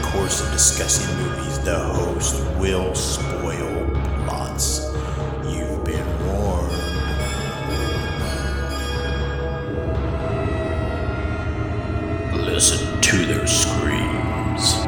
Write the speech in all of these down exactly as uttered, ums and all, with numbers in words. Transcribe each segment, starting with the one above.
course of discussing movies, the host will spoil plots. You've been warned. Listen to their screams.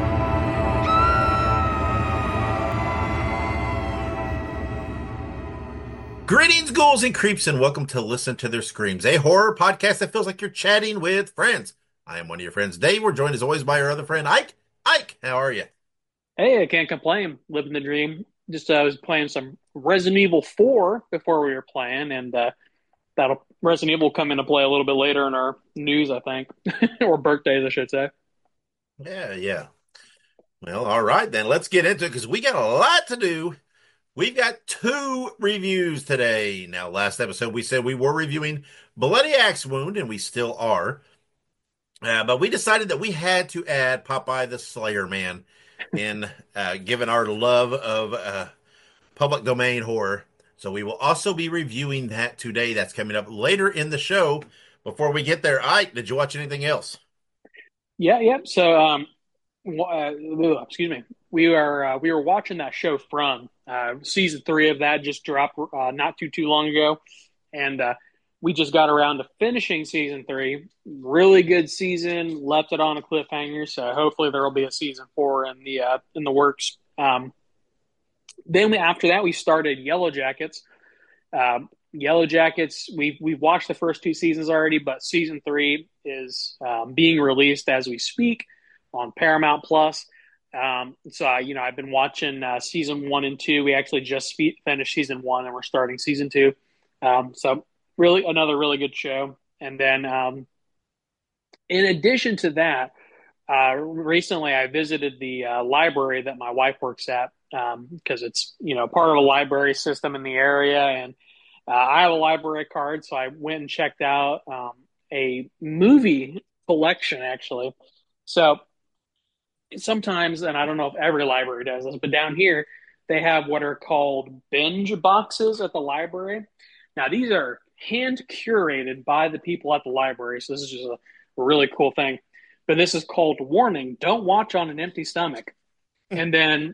Greetings, ghouls and creeps, and welcome to Listen to Their Screams, a horror podcast that feels like you're chatting with friends. I am one of your friends, Dave. We're joined as always by our other friend, Ike. Ike, how are you? Hey, I can't complain. Living the dream. Just uh, I was playing some Resident Evil four before we were playing, and uh, that'll Resident Evil will come into play a little bit later in our news, I think, or birthdays, I should say. Yeah, yeah. Well, all right then. Let's get into it because we got a lot to do. We've got two reviews today. Now, last episode we said we were reviewing Bloody Axe Wound, and we still are. Uh, but we decided that we had to add Popeye the Slayer Man in, uh, given our love of uh, public domain horror. So we will also be reviewing that today. That's coming up later in the show. Before we get there, Ike, did you watch anything else? Yeah, yeah. So, um, uh, excuse me. We are uh, we were watching that show from uh, season three of that just dropped uh, not too too long ago, and uh, we just got around to finishing season three. Really good season. Left it on a cliffhanger. So hopefully there will be a season four in the uh, in the works. Um, then we, after that, we started Yellow Jackets. Um, Yellow Jackets, we've we've watched the first two seasons already, but season three is um, being released as we speak on Paramount Plus. Um, so I, you know, I've been watching uh, season one and two. We actually just finished season one, and we're starting season two. Um, so really, another really good show. And then, um, in addition to that, uh, recently I visited the uh, library that my wife works at because um, it's you know part of a library system in the area, and uh, I have a library card, so I went and checked out um, a movie collection actually. So sometimes, and I don't know if every library does this, but down here they have what are called binge boxes at the library. Now these are hand curated by the people at the library, so this is just a, a really cool thing. But this is called Warning: Don't watch on an empty stomach. And then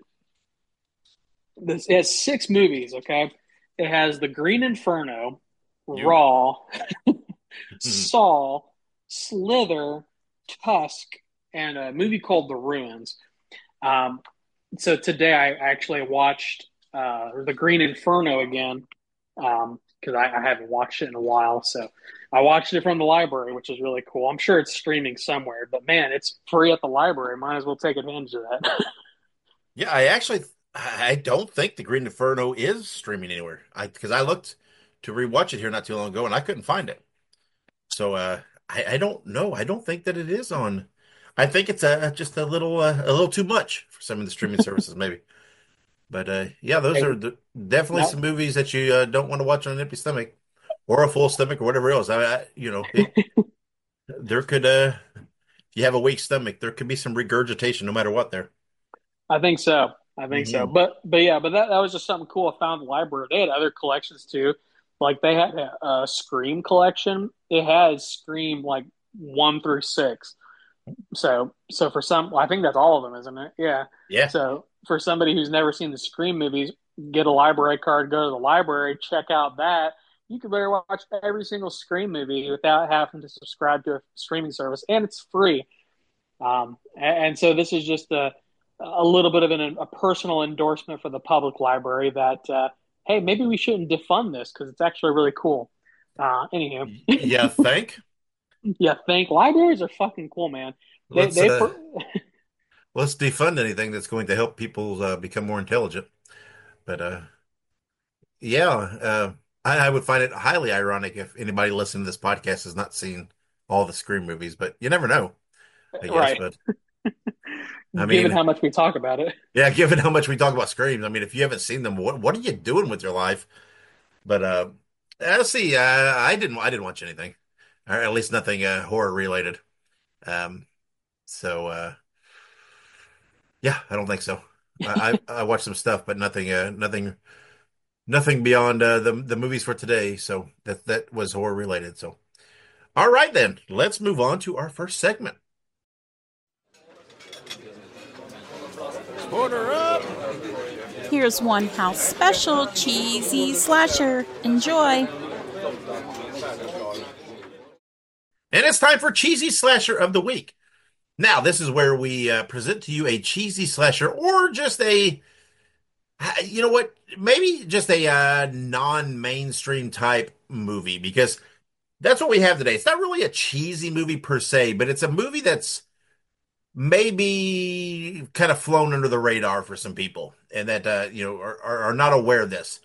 this it has six movies. Okay, it has The Green Inferno, You. Raw, Saw, Slither, Tusk, and a movie called The Ruins. Um, so today I actually watched uh, The Green Inferno again because um, I, I haven't watched it in a while. So I watched it from the library, which is really cool. I'm sure it's streaming somewhere, but man, it's free at the library. Might as well take advantage of that. Yeah, I actually I don't think The Green Inferno is streaming anywhere. I because I looked to rewatch it here not too long ago and I couldn't find it. So uh, I, I don't know. I don't think that it is on. I think it's a just a little uh, a little too much for some of the streaming services, maybe. But uh, yeah, those Hey, are the, definitely now, some movies that you uh, don't want to watch on an empty stomach or a full stomach or whatever else. I, I you know, it, there could uh, if you have a weak stomach, there could be some regurgitation no matter what there. I think so. I think so. Hmm. But but yeah, but that, that was just something cool I found in the library. They had other collections too. Like they had a, a Scream collection. It has Scream like one through six. So so for some, well, I think that's all of them, isn't it? Yeah. Yeah. So for somebody who's never seen the Scream movies, get a library card, go to the library, check out that. You can better watch every single Scream movie without having to subscribe to a streaming service, and it's free. Um, and, and so this is just a a little bit of an, a personal endorsement for the public library that uh, hey, maybe we shouldn't defund this because it's actually really cool. Uh, anywho, Yeah, think. yeah, think libraries are fucking cool, man. They Let's they uh per- let's defund anything that's going to help people uh, become more intelligent. But uh yeah, uh I, I would find it highly ironic if anybody listening to this podcast has not seen all the Scream movies, but you never know, I guess. right. But I Given mean, how much we talk about it, yeah, given how much we talk about Screams, I mean, if you haven't seen them, what what are you doing with your life? But uh let's see, uh, I didn't I didn't watch anything. Or at least nothing uh, horror related. Um so uh yeah, I don't think so. I I, I watched some stuff, but nothing uh nothing nothing beyond uh, the the movies for today. So that that was horror related. So all right then, let's move on to our first segment. Order up! Here's one house special cheesy slasher. Enjoy. And it's time for Cheesy Slasher of the Week. Now, this is where we uh, present to you a cheesy slasher or just a, you know what, maybe just a uh, non-mainstream type movie because that's what we have today. It's not really a cheesy movie per se, but it's a movie that's maybe kind of flown under the radar for some people and that, uh, you know, are, are, are not aware of this.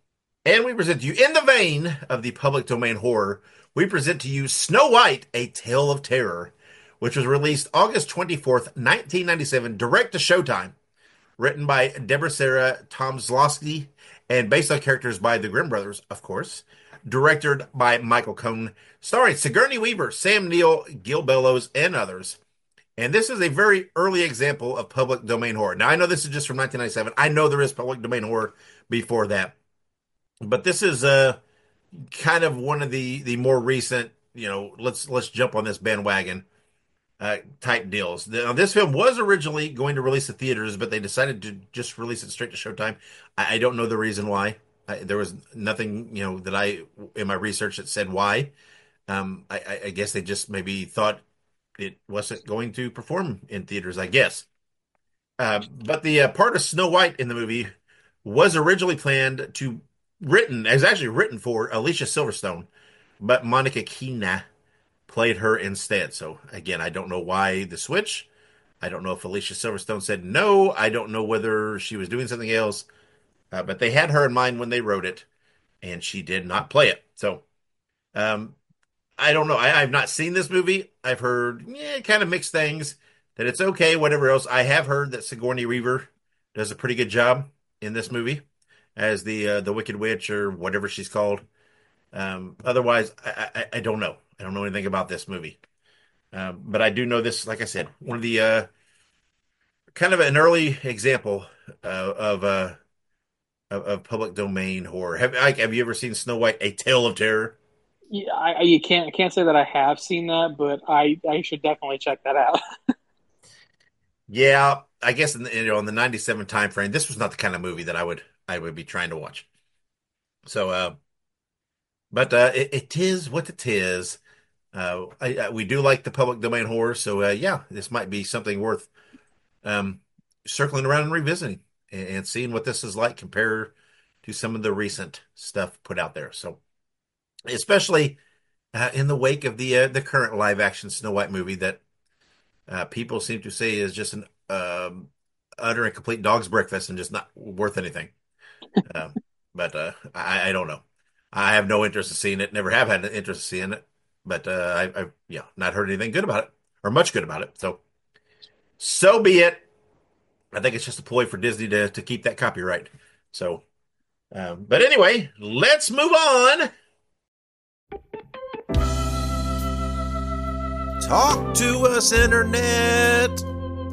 And we present to you, in the vein of the public domain horror, we present to you Snow White, A Tale of Terror, which was released August twenty-fourth, nineteen ninety-seven, direct to Showtime, written by Deborah Sarah Tomzlowski, and based on characters by the Grimm brothers, of course, directed by Michael Cohn, starring Sigourney Weaver, Sam Neill, Gil Bellows, and others. And this is a very early example of public domain horror. Now, I know this is just from nineteen ninety-seven. I know there is public domain horror before that. But this is uh, kind of one of the, the more recent, you know, let's let's jump on this bandwagon uh, type deals. Now, this film was originally going to release to theaters, but they decided to just release it straight to Showtime. I, I don't know the reason why. I, there was nothing, you know, that I in my research that said why. Um, I, I guess they just maybe thought it wasn't going to perform in theaters, I guess. Uh, but the uh, part of Snow White in the movie was originally planned to written, it was actually written for Alicia Silverstone, but Monica Keena played her instead. So again, I don't know why the switch. I don't know if Alicia Silverstone said no. I don't know whether she was doing something else, uh, but they had her in mind when they wrote it, and she did not play it. So um, I don't know. I, I've not seen this movie. I've heard yeah, kind of mixed things. That it's okay, whatever else. I have heard that Sigourney Weaver does a pretty good job in this movie as the uh, the Wicked Witch or whatever she's called. Um, otherwise, I, I, I don't know. I don't know anything about this movie. Um, but I do know this, like I said, one of the uh, kind of an early example uh, of, uh, of of public domain horror. Have like, have you ever seen Snow White: A Tale of Terror? Yeah, I, I- you can't I can't say that I have seen that, but I I should definitely check that out. Yeah, I guess in the, you know in the ninety-seven time frame, this was not the kind of movie that I would I would be trying to watch. So, uh, but uh, it, it is what it is. Uh, I, I, we do like the public domain horror, so uh, yeah, this might be something worth um, circling around and revisiting and, and seeing what this is like compared to some of the recent stuff put out there. So, especially uh, in the wake of the uh, the current live action Snow White movie that uh, people seem to say is just an um, utter and complete dog's breakfast and just not worth anything. Um, but uh, I, I don't know. I have no interest in seeing it. Never have had an interest in seeing it. But uh, I, I've yeah not heard anything good about it or much good about it. So so be it. I think it's just a ploy for Disney to to keep that copyright. So, um, but anyway, let's move on. Talk to us, Internet.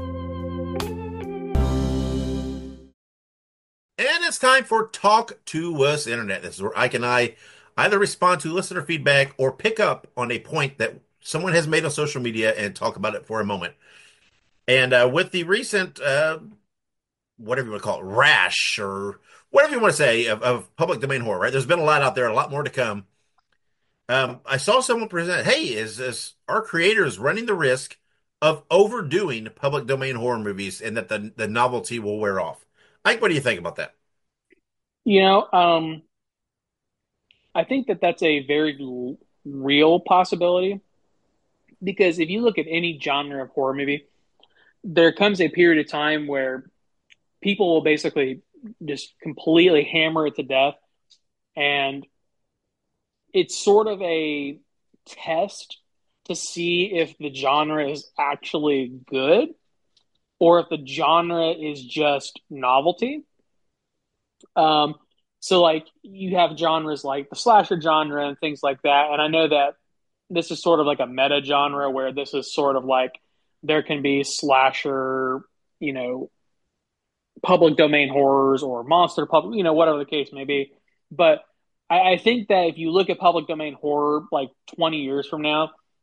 And it's time for Talk to Us Internet. This is where Ike and I either respond to listener feedback or pick up on a point that someone has made on social media and talk about it for a moment. And uh, with the recent, uh, whatever you want to call it, rash or whatever you want to say of, of public domain horror, right? There's been a lot out there, a lot more to come. Um, I saw someone present, hey, is this our creators running the risk of overdoing public domain horror movies and that the, the novelty will wear off? Ike, what do you think about that? You know, um, I think that that's a very l- real possibility because if you look at any genre of horror movie, there comes a period of time where people will basically just completely hammer it to death, and it's sort of a test to see if the genre is actually good or if the genre is just novelty. Um, so like you have genres like the slasher genre and things like that, and I know that this is sort of like a meta genre where this is sort of like there can be slasher, you know, public domain horrors or monster public, you know, whatever the case may be. But I, I think that if you look at public domain horror like twenty years from now,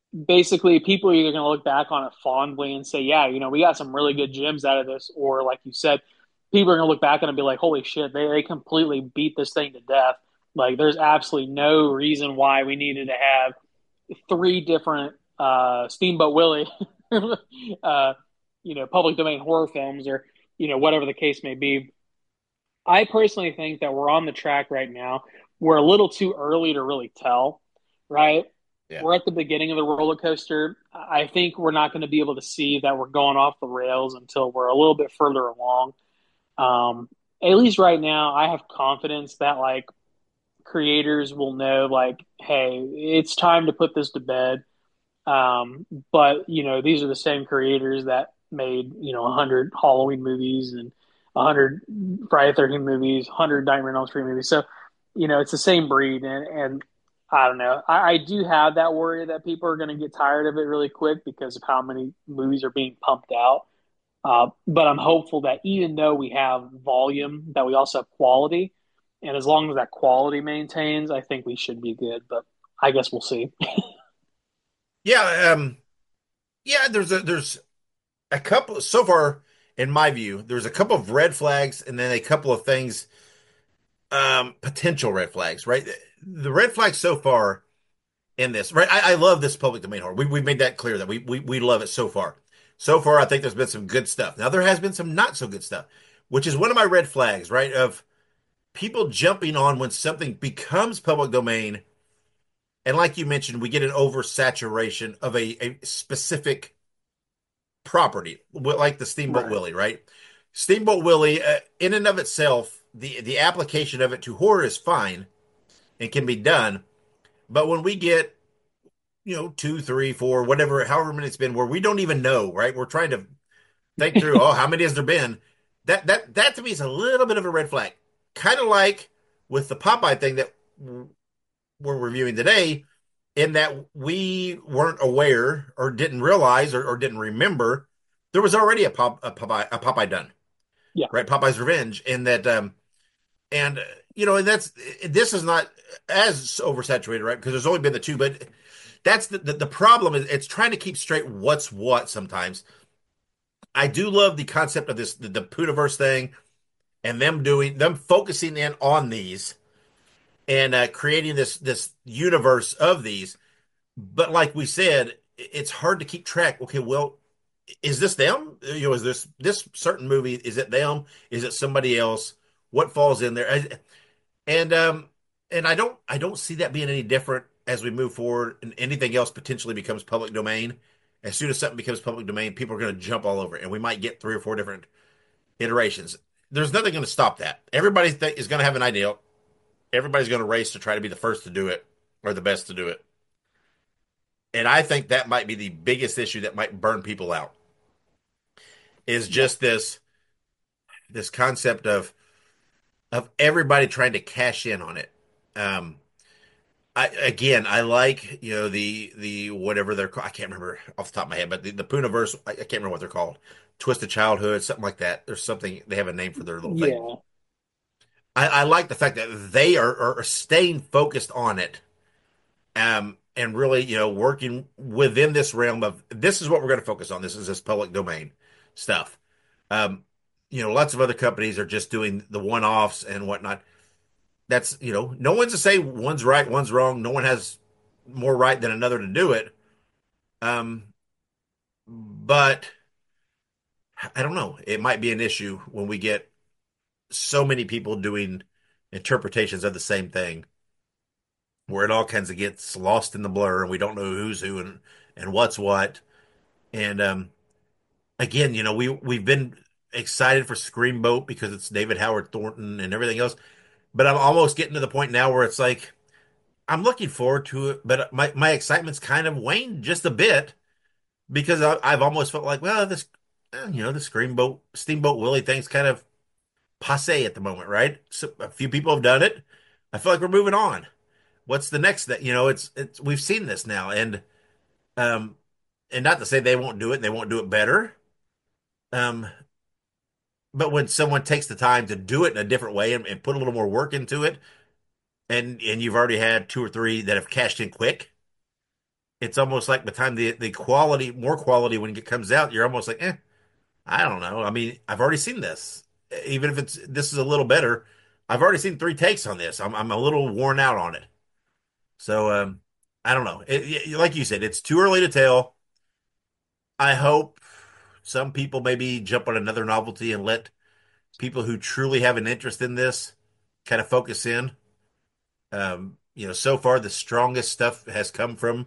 basically people are either going to look back on it fondly and say, yeah, you know, we got some really good gems out of this, or like you said, people are going to look back on it and be like, holy shit, they they completely beat this thing to death. Like, there's absolutely no reason why we needed to have three different uh, Steamboat Willie, uh, you know, public domain horror films, or you know, whatever the case may be. I personally think that we're on the track right now. We're a little too early to really tell, right? Yeah. We're at the beginning of the roller coaster. I think we're not going to be able to see that we're going off the rails until we're a little bit further along. Um, at least right now, I have confidence that like creators will know, like, hey, it's time to put this to bed. Um, but you know, these are the same creators that made you know a hundred Halloween movies and a hundred Friday the thirteenth movies, a hundred Nightmare on Elm Street movies. So you know, it's the same breed, and and I don't know. I, I do have that worry that people are going to get tired of it really quick because of how many movies are being pumped out. Uh, but I'm hopeful that even though we have volume, that we also have quality, and as long as that quality maintains, I think we should be good. But I guess we'll see. Yeah, um, yeah, there's a there's a couple so far in my view, there's a couple of red flags and then a couple of things, um, potential red flags, right? The red flags so far in this, right? I, I love this public domain horror. We we made that clear that we we we love it so far. So far, I think there's been some good stuff. Now there has been some not so good stuff, which is one of my red flags, right? Of people jumping on when something becomes public domain, and like you mentioned, we get an oversaturation of a, a specific property, like the Steamboat Right. Willie, right? Steamboat Willie, uh, in and of itself, the the application of it to horror is fine and can be done. But when we get, you know, two, three, four, whatever, however many it's been, where we don't even know, right? We're trying to think through, oh, how many has there been? That that that to me is a little bit of a red flag. Kind of like with the Popeye thing that we're reviewing today, in that we weren't aware or didn't realize or, or didn't remember there was already a, Pop, a Popeye a Popeye done, Yeah. right? Popeye's Revenge, and that um and uh, you know, and that's this is not as oversaturated, right? Because there's only been the two, but that's the, the the problem is it's trying to keep straight what's what sometimes. I do love the concept of this the, the Poodaverse thing and them doing them focusing in on these and uh, creating this this universe of these. But like we said, it's hard to keep track. Okay, well, is this them? You know, is this this certain movie? Is it them? Is it somebody else? What falls in there? And um, and I don't I don't see that being any different as we move forward. And anything else potentially becomes public domain. As soon as something becomes public domain, people are going to jump all over it, and we might get three or four different iterations. There's nothing going to stop that. Everybody th- is going to have an idea. Everybody's going to race to try to be the first to do it or the best to do it. And I think that might be the biggest issue that might burn people out is Yeah. just this this concept of of everybody trying to cash in on it. Um, I again, I like you know the the whatever they're called. I can't remember off the top of my head, but the the Puniverse. I, I can't remember what they're called. Twisted Childhood, something like that. There's something they have a name for their little thing. Yeah. I, I like the fact that they are, are staying focused on it, um, and really you know working within this realm of this is what we're going to focus on. This is this public domain stuff. Um, you know, lots of other companies are just doing the one offs and whatnot. That's you know, no one's to say one's right, one's wrong. No one has more right than another to do it. Um, but I don't know. It might be an issue when we get so many people doing interpretations of the same thing, where it all kinds of gets lost in the blur, and we don't know who's who and and what's what. And um, again, you know, we we've been excited for Screamboat because it's David Howard Thornton and everything else. But I'm almost getting to the point now where it's like I'm looking forward to it, but my my excitement's kind of waned just a bit because I, I've almost felt like, well, this, eh, you know, the Screamboat Steamboat Willie thing's kind of passe at the moment, right? So a few people have done it. I feel like we're moving on. What's the next that you know? It's it's we've seen this now, and um, and not to say they won't do it and they won't do it better. Um, but when someone takes the time to do it in a different way and, and put a little more work into it, and and you've already had two or three that have cashed in quick, it's almost like by the time the the quality, more quality when it comes out, you're almost like, eh, I don't know. I mean, I've already seen this. Even if it's this is a little better, I've already seen three takes on this. I'm I'm a little worn out on it. So um, I don't know. It, it- like you said, it's too early to tell. I hope some people maybe jump on another novelty and let people who truly have an interest in this kind of focus in. Um, you know, so far the strongest stuff has come from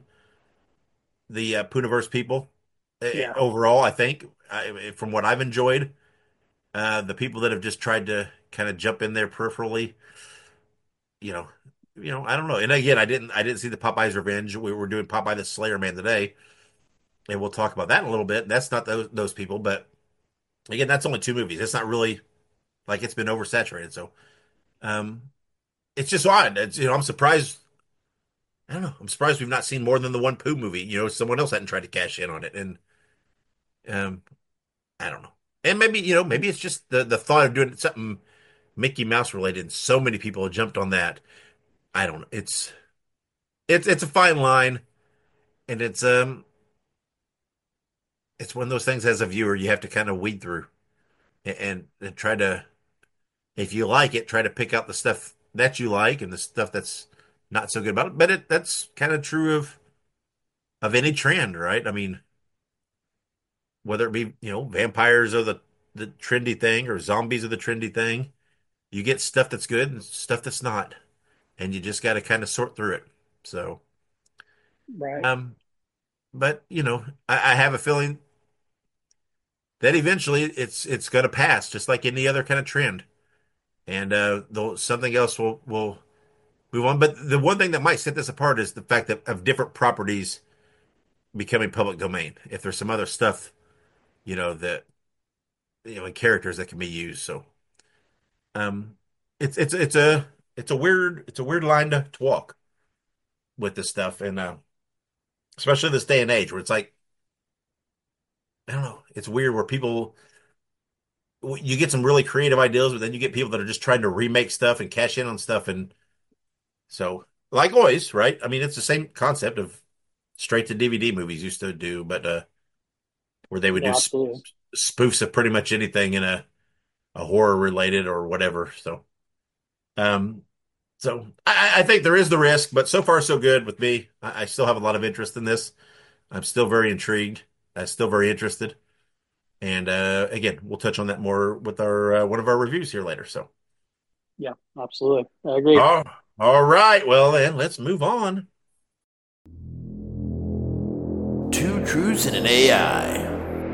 the uh, Puniverse people. Eh, Yeah, overall, I think, I, from what I've enjoyed, uh, the people that have just tried to kind of jump in there peripherally, you know, you know, I don't know. And again, I didn't, I didn't see the Popeye's Revenge. We were doing Popeye the Slayer Man today, and we'll talk about that in a little bit. That's not those those people, but again, that's only two movies. It's not really like it's been oversaturated. So, um, it's just odd. It's, you know, I'm surprised. I don't know. I'm surprised we've not seen more than the one Pooh movie. You know, someone else hadn't tried to cash in on it, and um, I don't know. And maybe, you know, maybe it's just the the thought of doing something Mickey Mouse related. So many people have jumped on that. I don't know. It's it's it's a fine line, and it's um it's one of those things as a viewer you have to kind of weed through and, and, and try to, if you like it, try to pick out the stuff that you like and the stuff that's not so good about it. But it that's kind of true of of any trend, right? I mean, whether it be, you know, vampires are the the trendy thing or zombies are the trendy thing. You get stuff that's good and stuff that's not, and you just got to kind of sort through it. So, right. um, but you know, I, I have a feeling that eventually it's it's going to pass, just like any other kind of trend, and uh, though something else will will move on. But the one thing that might set this apart is the fact that of different properties becoming public domain. If there's some other stuff, you know, that you know, and characters that can be used. So, um, it's it's it's a it's a weird it's a weird line to, to walk with this stuff, and uh, especially this day and age where it's like I don't know, it's weird where people you get some really creative ideas, but then you get people that are just trying to remake stuff and cash in on stuff, and so like always, right? I mean, it's the same concept of straight to D V D movies used to do, but uh, where they would do Yeah, sp absolutely. spoofs of pretty much anything in a, a horror related or whatever. So, um, so I, I think there is the risk, but so far so good with me. I, I still have a lot of interest in this. I'm still very intrigued. I'm still very interested. And uh, again, we'll touch on that more with our uh, one of our reviews here later. So, Yeah, absolutely. I agree. oh, all right. Well, then let's move on. Two truths and an A I.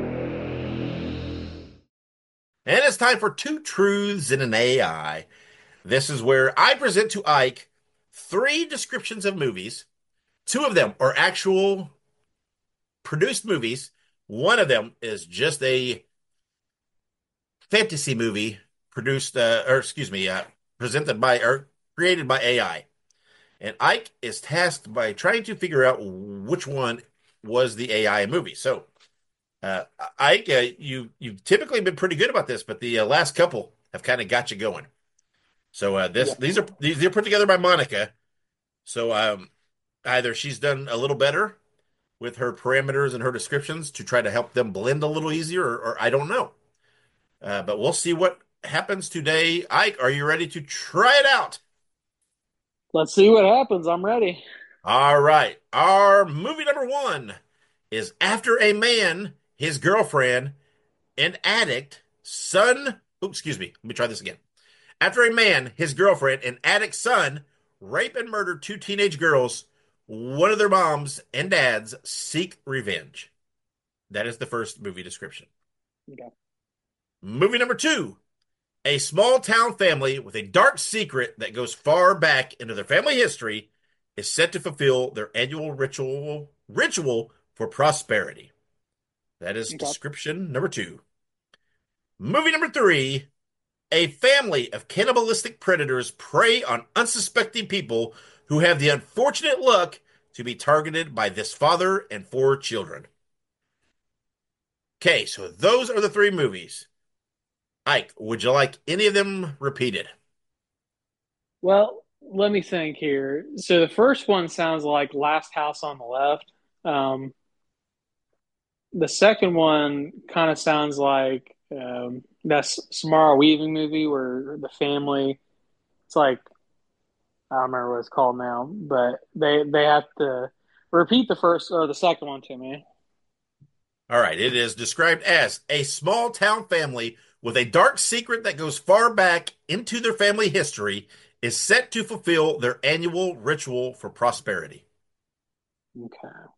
And it's time for Two Truths and an A I. This is where I present to Ike three descriptions of movies. Two of them are actual produced movies. One of them is just a fantasy movie produced, uh, or excuse me, uh, presented by or created by A I. And Ike is tasked by trying to figure out which one was the A I movie. So, uh, Ike, uh, you you've typically been pretty good about this, but the uh, last couple have kind of got you going. So uh, this these Yes. are these are put together by Monica. So um, either she's done a little better with her parameters and her descriptions to try to help them blend a little easier, or, or I don't know. Uh, but we'll see what happens today. Ike, are you ready to try it out? Let's see what happens. I'm ready. All right. Our movie number one is After a Man, His Girlfriend, an Addict, Son. Oops, excuse me. Let me try this again. After a man, his girlfriend, and addict son rape and murder two teenage girls, one of their moms and dads seek revenge. That is the first movie description. Okay. Movie number two, a small town family with a dark secret that goes far back into their family history is set to fulfill their annual ritual ritual for prosperity. That is Okay. description number two. Movie number three, a family of cannibalistic predators prey on unsuspecting people who have the unfortunate luck to be targeted by this father and four children. Okay, so those are the three movies. Ike, would you like any of them repeated? Well, let me think here. So the first one sounds like Last House on the Left. Um, the second one kind of sounds like um, that Samara Weaving movie where the family, it's like, I don't remember what it's called now, but they they have to repeat the first or the second one to me. All right, it is described as a small town family with a dark secret that goes far back into their family history is set to fulfill their annual ritual for prosperity. Okay.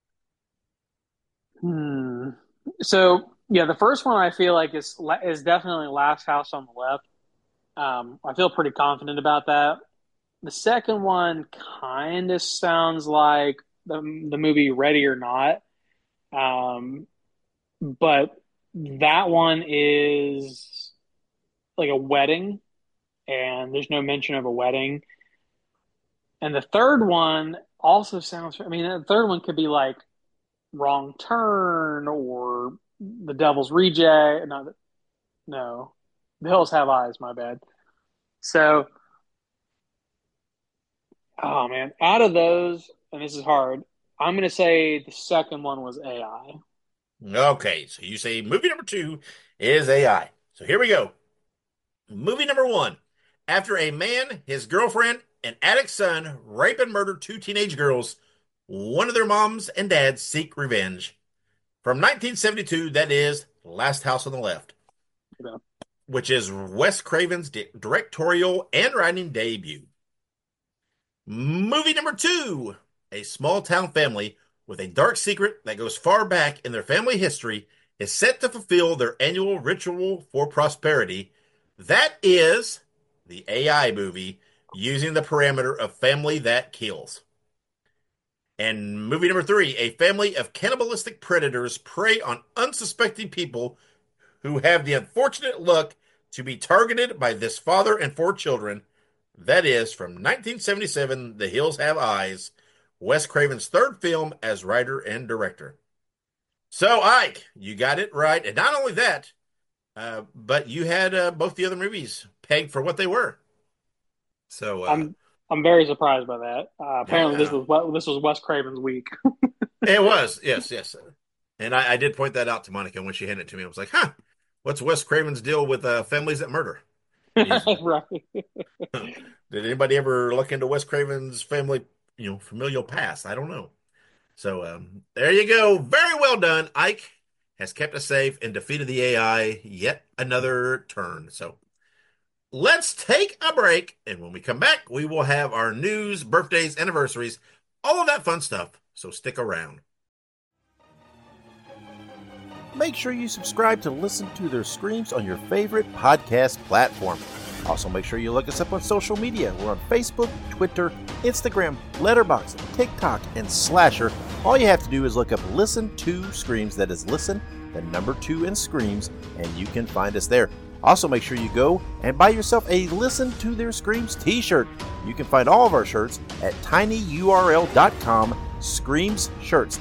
Hmm. So yeah, the first one I feel like is is definitely Last House on the Left. Um, I feel pretty confident about that. The second one kind of sounds like the the movie Ready or Not, um, but that one is like a wedding, and there's no mention of a wedding. And the third one also sounds. I mean, the third one could be like Wrong Turn or The Devil's Reject. No, no, The Hills Have Eyes. My bad. So, oh man, out of those, and this is hard. I'm gonna say the second one was A I. Okay, so you say movie number two is A I. So here we go. Movie number one. After a man, his girlfriend, and addict son rape and murder two teenage girls, one of their moms and dads seek revenge. From nineteen seventy-two, that is Last House on the Left, Yeah. which is Wes Craven's di- directorial and writing debut. Movie number two. A small town family with a dark secret that goes far back in their family history is set to fulfill their annual ritual for prosperity. That is the A I movie using the parameter of family that kills. And movie number three, a family of cannibalistic predators prey on unsuspecting people who have the unfortunate luck to be targeted by this father and four children. That is from nineteen seventy-seven, The Hills Have Eyes, Wes Craven's third film as writer and director. So, Ike, you got it right. And not only that, uh, but you had uh, both the other movies pegged for what they were. So, uh, I'm I'm very surprised by that. Uh, apparently, this yeah, was what this was Wes Craven's week. it was. Yes, yes. And I, I did point that out to Monica when she handed it to me. I was like, huh, what's Wes Craven's deal with uh, families that murder? He's, Right. did anybody ever look into Wes Craven's family, you know, familial past? I don't know. So um, there you go. Very well done. Ike has kept us safe and defeated the A I yet another turn. So let's take a break. And when we come back, we will have our news, birthdays, anniversaries, all of that fun stuff. So stick around. Make sure you subscribe to Listen to Their Screams on your favorite podcast platform. Also, make sure you look us up on social media. We're on Facebook, Twitter, Instagram, Letterboxd, TikTok, and Slasher. All you have to do is look up Listen to Screams. That is Listen, the number two, and Screams, and you can find us there. Also, make sure you go and buy yourself a Listen to Their Screams t-shirt. You can find all of our shirts at tinyurl.com Screams Shirts.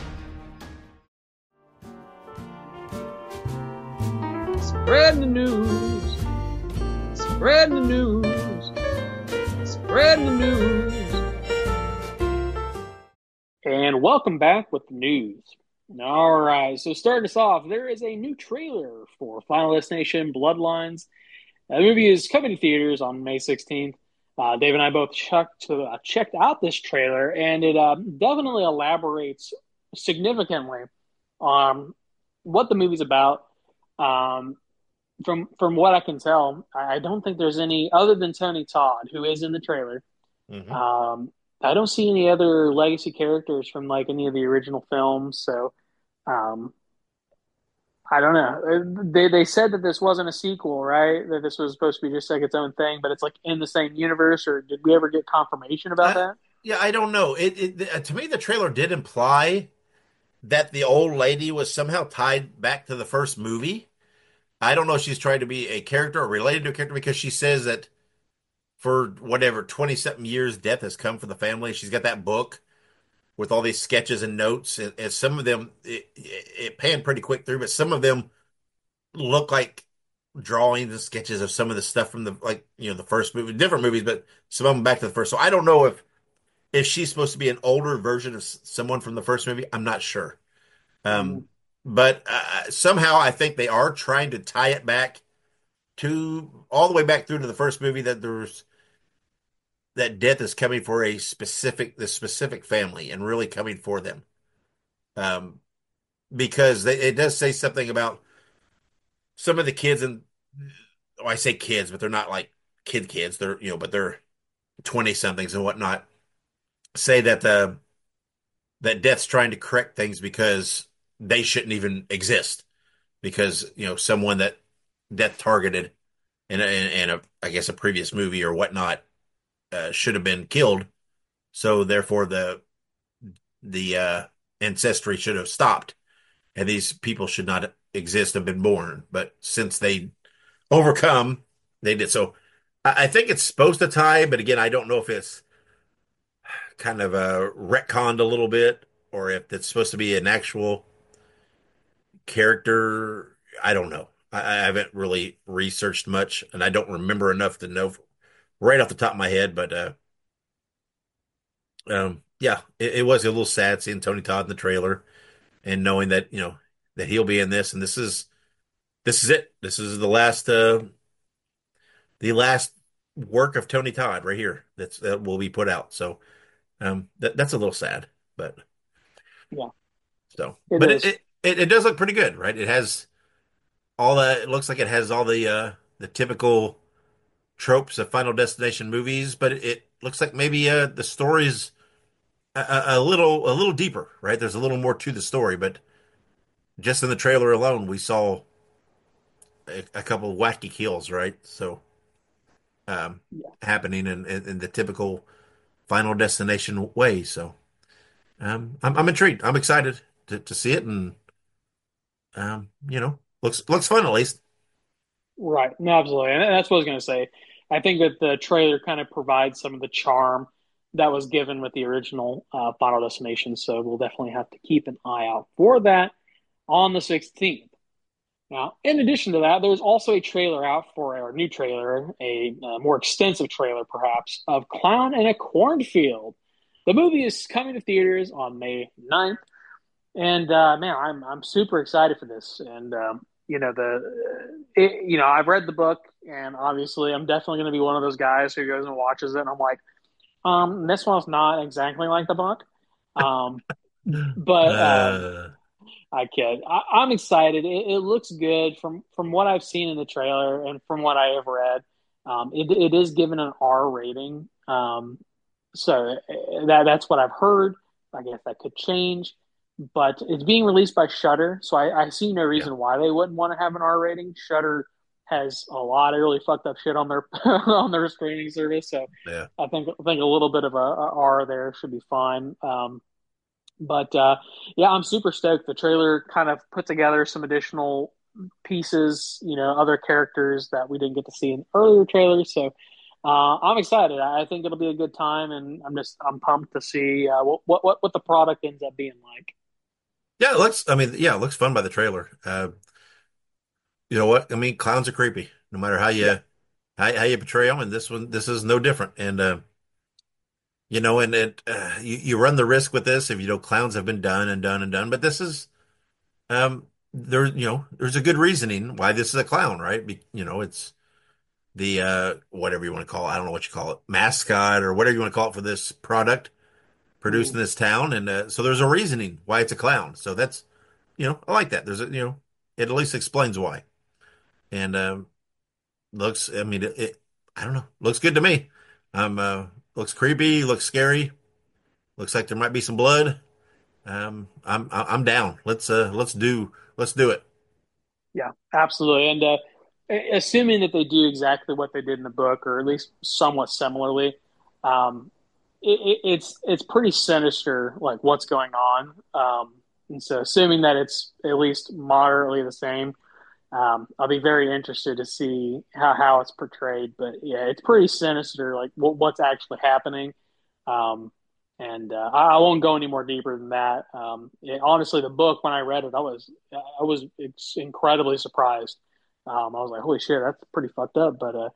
Spread the news. Spread the news. Spread the news. And welcome back with the news. All right, so starting us off, there is a new trailer for Final Destination Bloodlines. Uh, the movie is coming to theaters on May sixteenth. Uh, Dave and I both checked, uh, checked out this trailer, and it uh, definitely elaborates significantly on what the movie's about. Um, from from what I can tell, I don't think there's any other than Tony Todd, who is in the trailer. Mm-hmm. Um, I don't see any other legacy characters from like any of the original films, so um, I don't know. They they said that this wasn't a sequel, right? That this was supposed to be just like its own thing, but it's like in the same universe. Or did we ever get confirmation about I, that? yeah, I don't know. It, it to me, the trailer did imply that the old lady was somehow tied back to the first movie. I don't know if she's trying to be a character or related to a character because she says that for whatever twenty something years, death has come for the family. She's got that book with all these sketches and notes, and, and some of them it, it, it panned pretty quick through, but some of them look like drawings and sketches of some of the stuff from the like you know the first movie, different movies, but some of them back to the first. So I don't know if if she's supposed to be an older version of someone from the first movie, I'm not sure. Mm, Um, but uh, somehow I think they are trying to tie it back to all the way back through to the first movie that there's that death is coming for a specific the specific family and really coming for them. Um, because they, it does say something about some of the kids and oh, I say kids, but they're not like kid kids. They're you know, but they're twenty somethings and whatnot. Say that the that death's trying to correct things because they shouldn't even exist because you know someone that death targeted in a, in a I guess a previous movie or whatnot uh, should have been killed. So therefore the the uh, ancestry should have stopped, and these people should not exist have been born. But since they overcome, they did. So I, I think it's supposed to tie, but again, I don't know if it's kind of uh, retconned a little bit or if it's supposed to be an actual character. I don't know. I, I haven't really researched much, and I don't remember enough to know right off the top of my head. But uh, um, yeah, it, it was a little sad seeing Tony Todd in the trailer and knowing that you know that he'll be in this, and this is this is it. This is the last uh, the last work of Tony Todd right here. That's that will be put out. So um, that that's a little sad, but yeah, so it but it, is. it it it does look pretty good, right? It has all the. It looks like it has all the uh, the typical tropes of Final Destination movies, but it, it looks like maybe uh, the story's a, a, a little a little deeper, right? There's a little more to the story, but just in the trailer alone, we saw a, a couple of wacky kills, right? So um, Yeah. happening in, in, in the typical Final Destination way. So um, I'm I'm intrigued. I'm excited to, to see it, and um, you know, looks looks fun at least. Right. No, absolutely. And that's what I was going to say. I think that the trailer kind of provides some of the charm that was given with the original uh, Final Destination. So we'll definitely have to keep an eye out for that on the sixteenth. Now, in addition to that, there's also a trailer out for our new trailer, a uh, more extensive trailer perhaps, of Clown in a Cornfield. The movie is coming to theaters on May ninth. And uh, man, I'm I'm super excited for this. And um, you know the it, you know I've read the book, and obviously I'm definitely going to be one of those guys who goes and watches it. And I'm like, um, this one's not exactly like the book, um, but um, Uh, I kid. I, I'm excited. It, it looks good from from what I've seen in the trailer and from what I have read. Um, it it is given an R rating, um, so uh, that that's what I've heard. I guess that could change, but it's being released by Shudder, so I, I see no yeah, reason why they wouldn't want to have an R rating. Shudder has a lot of really fucked up shit on their on their streaming service, so yeah. I think I think a little bit of a, a R there should be fine. Um, but uh, yeah, I'm super stoked. The trailer kind of put together some additional pieces, you know, other characters that we didn't get to see in earlier trailers. So uh, I'm excited. I think it'll be a good time, and I'm just I'm pumped to see uh, what what what the product ends up being like. Yeah, it looks. I mean, yeah, it looks fun by the trailer. Uh, you know what? I mean, clowns are creepy, no matter how Yeah. you how, how you portray them. And this one, this is no different. And uh, you know, and it uh, you you run the risk with this if you know clowns have been done and done and done. But this is um there you know there's a good reasoning why this is a clown, right? Be, you know, it's the uh whatever you want to call it. I don't know what you call it, mascot or whatever you want to call it for this product produced Mhm. in this town. And uh, so there's a reasoning why it's a clown. So that's you know I like that. There's a you know it at least explains why. And um, looks, I mean, it, it, I don't know, looks good to me. Um, uh, looks creepy, looks scary, looks like there might be some blood. Um, I'm I'm down. Let's uh let's do let's do it. Yeah, absolutely. And uh, assuming that they do exactly what they did in the book, or at least somewhat similarly, um, it, it, it's it's pretty sinister, like what's going on. Um, and so, assuming that it's at least moderately the same, um, I'll be very interested to see how, how it's portrayed. But yeah, it's pretty sinister, like what, what's actually happening. Um, and uh, I, I won't go any more deeper than that. Um, it, honestly, the book when I read it, I was I was incredibly surprised. Um, I was like, "Holy shit, that's pretty fucked up." But uh,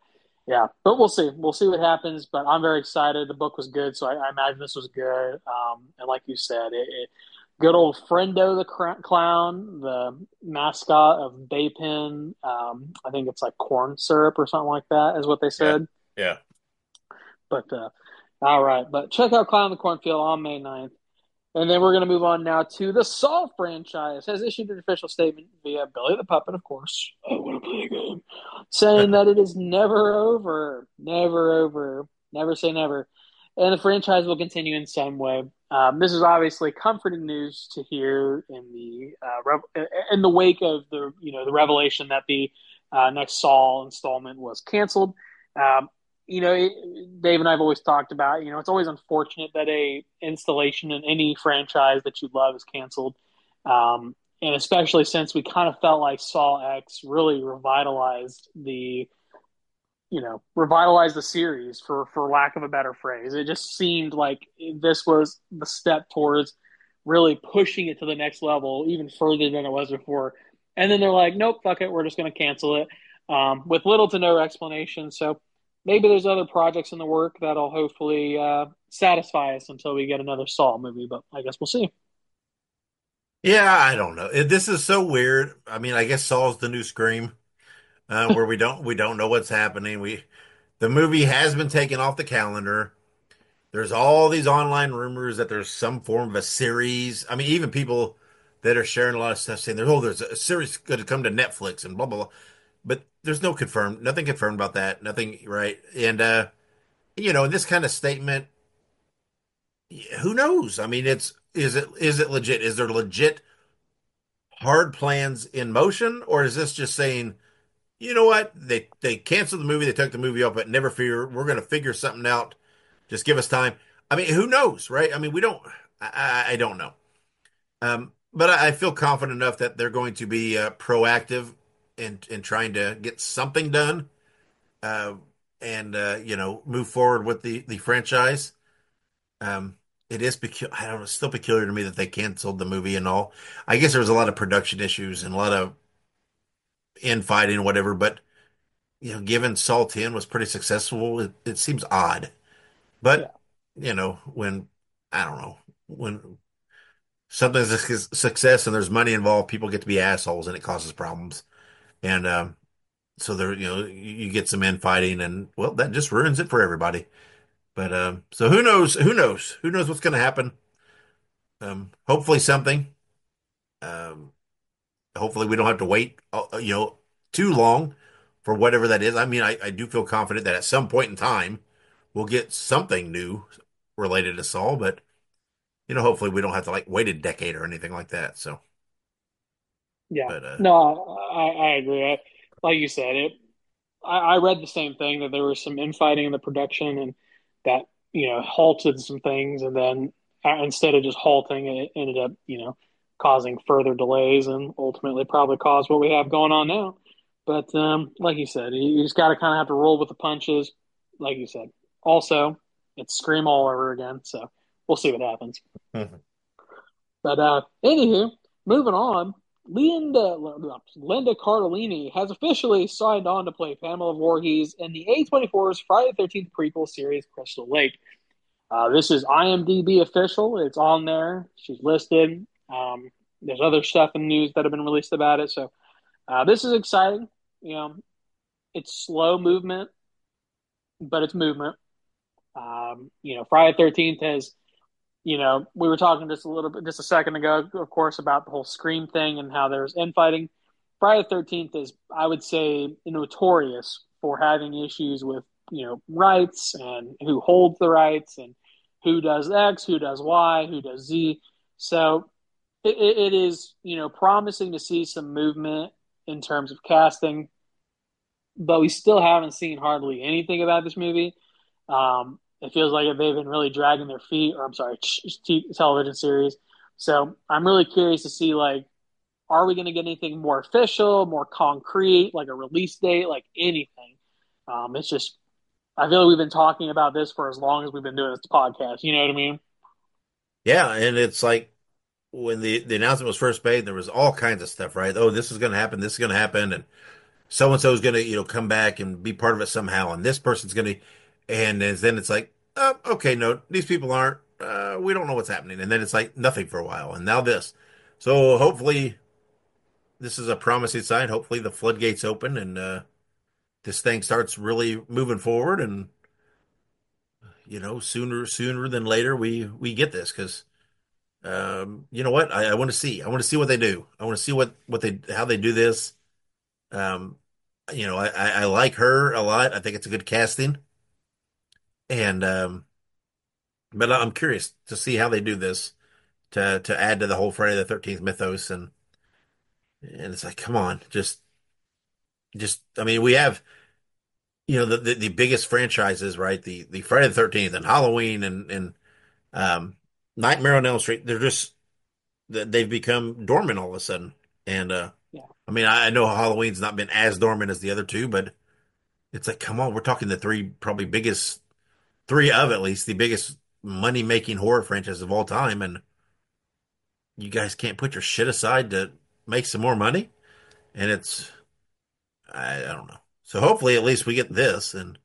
Yeah, but we'll see. We'll see what happens. But I'm very excited. The book was good, so I, I imagine this was good. Um, and like you said, it, it good old Friendo the cr- clown, the mascot of Baypin. Um, I think it's like corn syrup or something like that, is what they Yeah. said. Yeah. But uh, all right, but check out Clown in the Cornfield on May ninth. And then we're going to move on now to the Saw franchise has issued an official statement via Billy the Puppet, of course. I want to play a game. Saying that it is never over. Never over. Never say never. And the franchise will continue in some way. Um, this is obviously comforting news to hear in the uh, rev- in the wake of the you know the revelation that the uh, next Saw installment was canceled. Um, you know, it, Dave and I have always talked about, you know, it's always unfortunate that a installation in any franchise that you love is canceled. Um, and especially since we kind of felt like Saw X really revitalized the, you know, revitalized the series for, for lack of a better phrase. It just seemed like this was the step towards really pushing it to the next level, even further than it was before. And then they're like, nope, fuck it, we're just going to cancel it um, with little to no explanation. So maybe there's other projects in the work that'll hopefully uh, satisfy us until we get another Saw movie. But I guess we'll see. Yeah, I don't know. It, this is so weird. I mean, I guess Saw's the new Scream, uh, where we don't we don't know what's happening. We the movie has been taken off the calendar. There's all these online rumors that there's some form of a series. I mean, even people that are sharing a lot of stuff saying there's oh, there's a series going to come to Netflix and blah blah blah. But there's no confirmed, nothing confirmed about that. Nothing, right? And uh, you know, in this kind of statement, who knows? I mean, it's is it is it legit? Is there legit hard plans in motion, or is this just saying, you know what? They they canceled the movie, they took the movie off, but never fear, we're going to figure something out. Just give us time. I mean, who knows, right? I mean, we don't. I, I don't know. Um, but I, I feel confident enough that they're going to be uh, proactive in in trying to get something done, uh, and uh, you know, move forward with the the franchise. Um, it is peculiar. I don't know. It's still peculiar to me that they canceled the movie and all. I guess there was a lot of production issues and a lot of infighting and whatever. But you know, given Saw ten was pretty successful, it, it seems odd. Yeah. But you know, when I don't know when something's a su- success and there's money involved, people get to be assholes and it causes problems. And um, so there, you know, you, you get some infighting, and well, that just ruins it for everybody. But um, so who knows? Who knows? Who knows what's going to happen? Um, hopefully something. Um, hopefully we don't have to wait, uh, you know, too long for whatever that is. I mean, I, I do feel confident that at some point in time we'll get something new related to Saul, but you know, hopefully we don't have to like wait a decade or anything like that. So, Yeah. but uh, No, I, I agree. I, like you said, it. I, I read the same thing that there was some infighting in the production and that you know halted some things, and then uh, instead of just halting, it ended up you know causing further delays and ultimately probably caused what we have going on now. But um, like you said, you, you just got to kind of have to roll with the punches. Like you said, also it's Scream all over again, so we'll see what happens. But uh, anywho, moving on. Linda Linda Cardellini has officially signed on to play Pamela Voorhees in the A twenty-four's Friday the thirteenth prequel series Crystal Lake. Uh, this is IMDb official. It's on there. She's listed. Um, there's other stuff in news that have been released about it. So uh, this is exciting. You know, it's slow movement, but it's movement. Um, you know, Friday the thirteenth has you know, we were talking just a little bit, just a second ago, of course, about the whole Scream thing and how there's infighting. Friday the thirteenth is, I would say, notorious for having issues with, you know, rights and who holds the rights and who does X, who does Y, who does Z. So it, it is, you know, promising to see some movement in terms of casting, but we still haven't seen hardly anything about this movie. Um, it feels like they've been really dragging their feet, or I'm sorry, t- television series. So I'm really curious to see like, are we going to get anything more official, more concrete, like a release date, like anything? Um, it's just I feel like we've been talking about this for as long as we've been doing this podcast. You know what I mean? yeah, and it's like when the the announcement was first made, there was all kinds of stuff, right? Oh, this is going to happen. This is going to happen, and so and so is going to, you know, come back and be part of it somehow, and this person's going to, and then it's like, oh, okay, no, these people aren't. Uh, we don't know what's happening, and then it's like nothing for a while, and now this. So hopefully, this is a promising sign. Hopefully, the floodgates open and uh, this thing starts really moving forward, and you know, sooner sooner than later, we we get this because. Um, you know what? I, I want to see. I want to see what they do. I want to see what what they how they do this. Um, you know, I, I, I like her a lot. I think it's a good casting, and um, but I'm curious to see how they do this to to add to the whole Friday the thirteenth mythos, and and it's like, come on, just just. I mean, we have you know the the, the biggest franchises, right? The the Friday the thirteenth and Halloween and and um, Nightmare on Elm Street. They're just they've become dormant all of a sudden, and uh. Yeah, I mean, I know Halloween's not been as dormant as the other two, but it's like, come on, we're talking the three probably biggest, three of at least the biggest money making horror franchises of all time, and you guys can't put your shit aside to make some more money, and it's, I, I don't know. So hopefully, at least we get this, and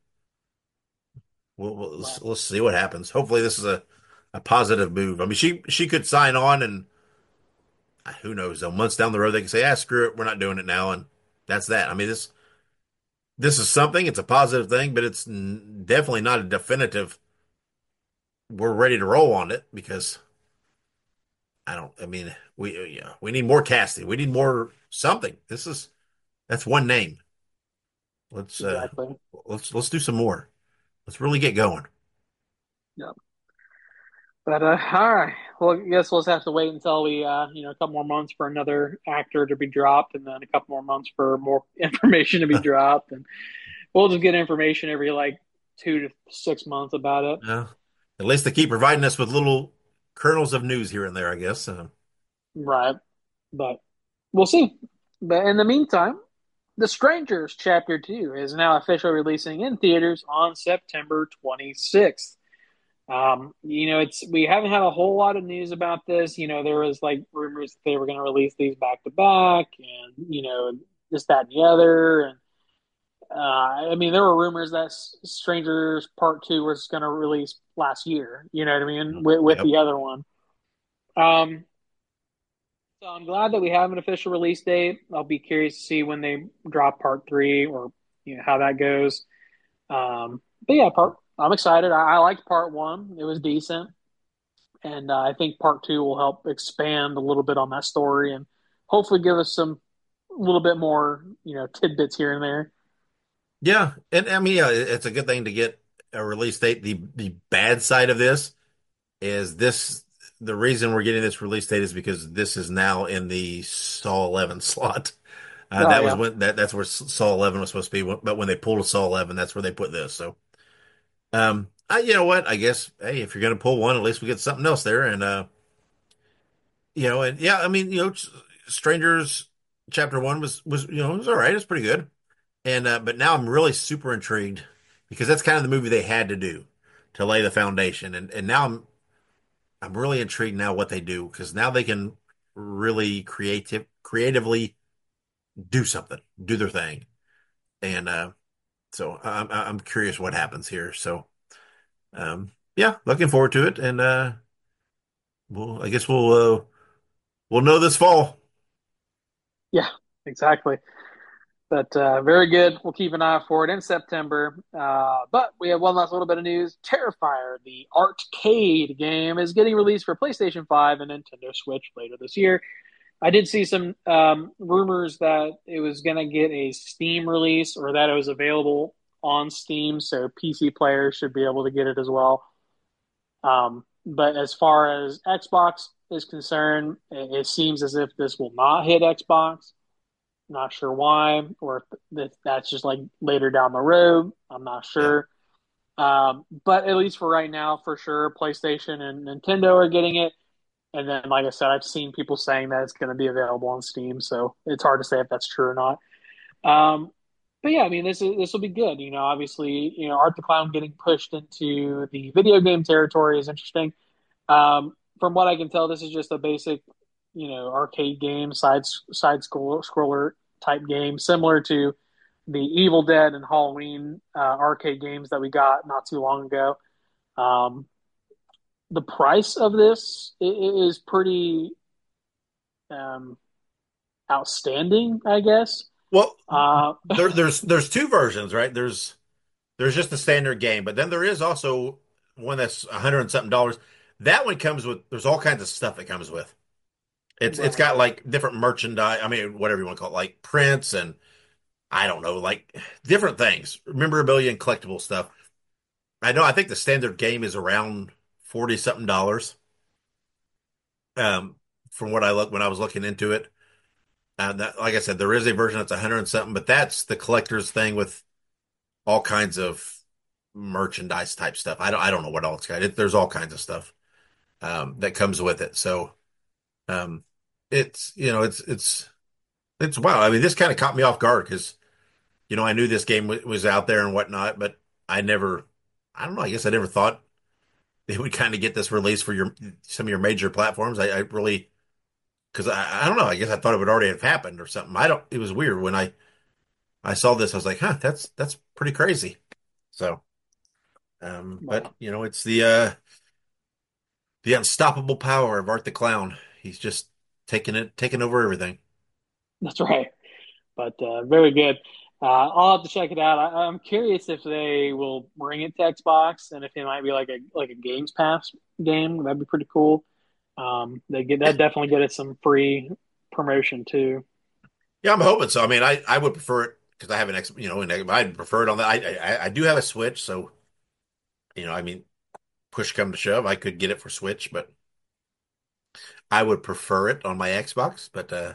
we'll, we'll let's, right. let's see what happens. Hopefully, this is a a positive move. I mean, she she could sign on, and uh, who knows? Though months down the road, they can say, "Ah, screw it, we're not doing it now," and that's that. I mean, this this is something. It's a positive thing, but it's n- definitely not a definitive. We're ready to roll on it because I don't. I mean, we yeah, we need more casting. We need more something. This is that's one name. Let's uh Exactly. let's let's do some more. Let's really get going. Yeah. But uh, all right. Well, I guess we'll just have to wait until we, uh, you know, a couple more months for another actor to be dropped, and then a couple more months for more information to be dropped, and we'll just get information every like two to six months about it. Yeah. At least they keep providing us with little kernels of news here and there, I guess. Uh, Right. But we'll see. But in the meantime, The Strangers Chapter two is now officially releasing in theaters on September twenty-sixth. Um, you know, it's we haven't had a whole lot of news about this. You know, there was like rumors that they were going to release these back to back, and you know, this, that, and the other. And uh, I mean, there were rumors that S- Strangers Part Two was going to release last year. You know what I mean? With, with yep. the other one. Um, so I'm glad that we have an official release date. I'll be curious to see when they drop Part Three or you know how that goes. Um, but yeah, part I'm excited. I, I liked Part One; it was decent. And uh, I think part two will help expand a little bit on that story and hopefully give us some a little bit more, you know, tidbits here and there. Yeah, and I mean, yeah, it's a good thing to get a release date. The the bad side of this is this the reason we're getting this release date is because this is now in the Saw eleven slot. Uh, Oh that was yeah, when that that's where Saw eleven was supposed to be, but when they pulled a Saw eleven, that's where they put this. So, um, I you know what? I guess hey, if you're gonna pull one, at least we get something else there, and uh, you know, and yeah, I mean, you know, Strangers Chapter One was was you know it was all right, it's pretty good, and uh, but now I'm really super intrigued because that's kind of the movie they had to do to lay the foundation, and and now I'm I'm really intrigued now what they do because now they can really creative creatively do something, do their thing, and uh, so I'm I'm curious what happens here. So um, yeah, looking forward to it, and uh, we'll I guess we'll uh, we'll know this fall. yeah, exactly. But uh, very good. We'll keep an eye out for it in September. Uh, but we have one last little bit of news. Terrifier, the arcade game, is getting released for PlayStation five and Nintendo Switch later this year. I did see some um, rumors that it was going to get a Steam release or that it was available on Steam, so P C players should be able to get it as well. Um, but as far as Xbox is concerned, it, it seems as if this will not hit Xbox. Not sure why, or if that's just like later down the road. I'm not Yeah, sure. Um, but at least for right now, for sure, PlayStation and Nintendo are getting it. And then, like I said, I've seen people saying that it's going to be available on Steam, so it's hard to say if that's true or not. Um, but yeah, I mean, this is this will be good. You know, obviously, you know, Art the Clown getting pushed into the video game territory is interesting. Um, from what I can tell, this is just a basic, you know, arcade game, side side scroller, scroller type game, similar to the Evil Dead and Halloween uh, arcade games that we got not too long ago. Um, the price of this is pretty um, outstanding, I guess. Well, Uh, there, there's there's two versions, right? There's there's just the standard game, but then there is also one that's a hundred and something dollars. That one comes with there's all kinds of stuff that comes with. It's it's right, got like different merchandise. I mean, whatever you want to call it, like prints and I don't know, like different things, memorabilia and collectible stuff. I know. I think the standard game is around forty something dollars. Um, from what I look when I was looking into it, uh, that, like I said, there is a version that's a hundred and something, but that's the collector's thing with all kinds of merchandise type stuff. I don't I don't know what all it's got. It, there's all kinds of stuff um, that comes with it. So um, it's you know it's it's it's wow. I mean, this kind of caught me off guard because you know I knew this game w was out there and whatnot, but I never I don't know. I guess I never thought they would kind of get this release for your some of your major platforms. I, I really because I, I don't know. I guess I thought it would already have happened or something. I don't. It was weird when I I saw this. I was like, huh, that's that's pretty crazy. So, um, but wow, you know, it's the uh the unstoppable power of Art the Clown. He's just taking it, taking over everything. that's right. But uh, very good. Uh, I'll have to check it out. I, I'm curious if they will bring it to Xbox and if it might be like a like a Games Pass game. That'd be pretty cool. Um, they get Yeah, that definitely get it some free promotion too. yeah, I'm hoping so. I mean, I I would prefer it because I have an X, you know, and I'd prefer it on that. I, I I do have a Switch, so you know, I mean, push come to shove, I could get it for Switch, but I would prefer it on my Xbox. But uh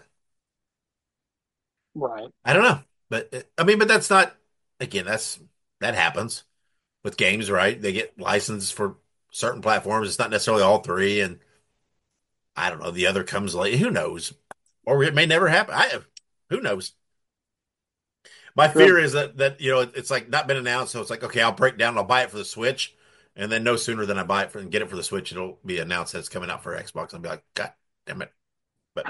Right. I don't know. But uh, I mean, but that's not again, that's that happens with games, right? They get licensed for certain platforms. It's not necessarily all three, and I don't know. The other comes late. Who knows? Or it may never happen. I who knows? My fear True. is that that you know it's like not been announced, so it's like okay, I'll break down, I'll buy it for the Switch, and then no sooner than I buy it for and get it for the Switch, it'll be announced that it's coming out for Xbox. I'll be like, God damn it! But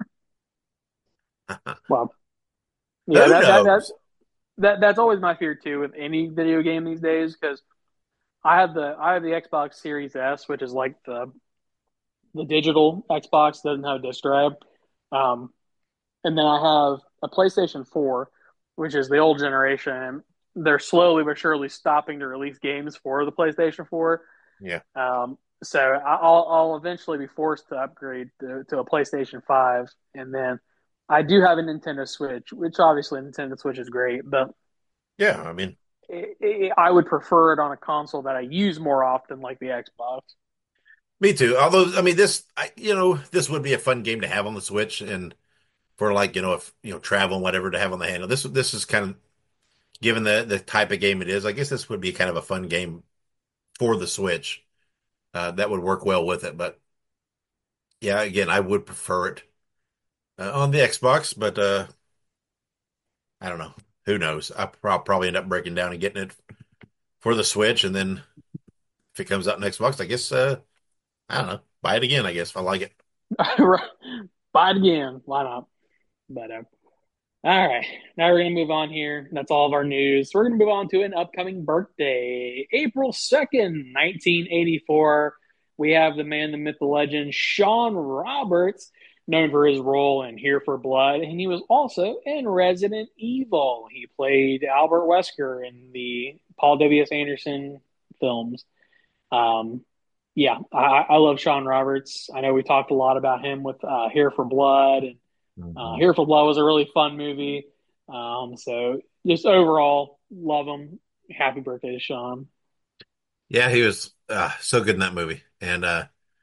Well, yeah, who that that that knows? that that's always my fear too with any video game these days because I have the I have the Xbox Series S, which is like the the digital Xbox doesn't have a disc drive. Um, and then I have a PlayStation four, which is the old generation. They're slowly but surely stopping to release games for the PlayStation four. Yeah, Um, so I'll I'll eventually be forced to upgrade to, to a PlayStation five, and then I do have a Nintendo Switch, which obviously Nintendo Switch is great, but yeah. I mean, it, it, I would prefer it on a console that I use more often, like the Xbox. me too. Although, I mean, this, I, you know, this would be a fun game to have on the Switch, and for like you know, if you know, travel and whatever to have on the handle. This this is kind of given the the type of game it is. I guess this would be kind of a fun game for the Switch. Uh, that would work well with it, but yeah, again, I would prefer it uh, on the Xbox, but uh, I don't know. Who knows? I'll probably end up breaking down and getting it for the Switch, and then if it comes out on Xbox, I guess uh, I don't know, buy it again. I guess if I like it. Buy it again. Why not? But uh, all right, now we're gonna move on here. That's all of our news. We're gonna move on to an upcoming birthday, April second, nineteen eighty-four. We have the man, the myth, the legend, Sean Roberts, known for his role in Here for Blood, and he was also in Resident Evil. He played Albert Wesker in the Paul W S. Anderson films. Um, yeah, I, I love Sean Roberts. I know we talked a lot about him with uh, Here for Blood, and uh, Mhm. Here for Blood was a really fun movie. Um, so just overall, love him. Happy birthday to Sean. Yeah, he was uh, so good in that movie, and uh,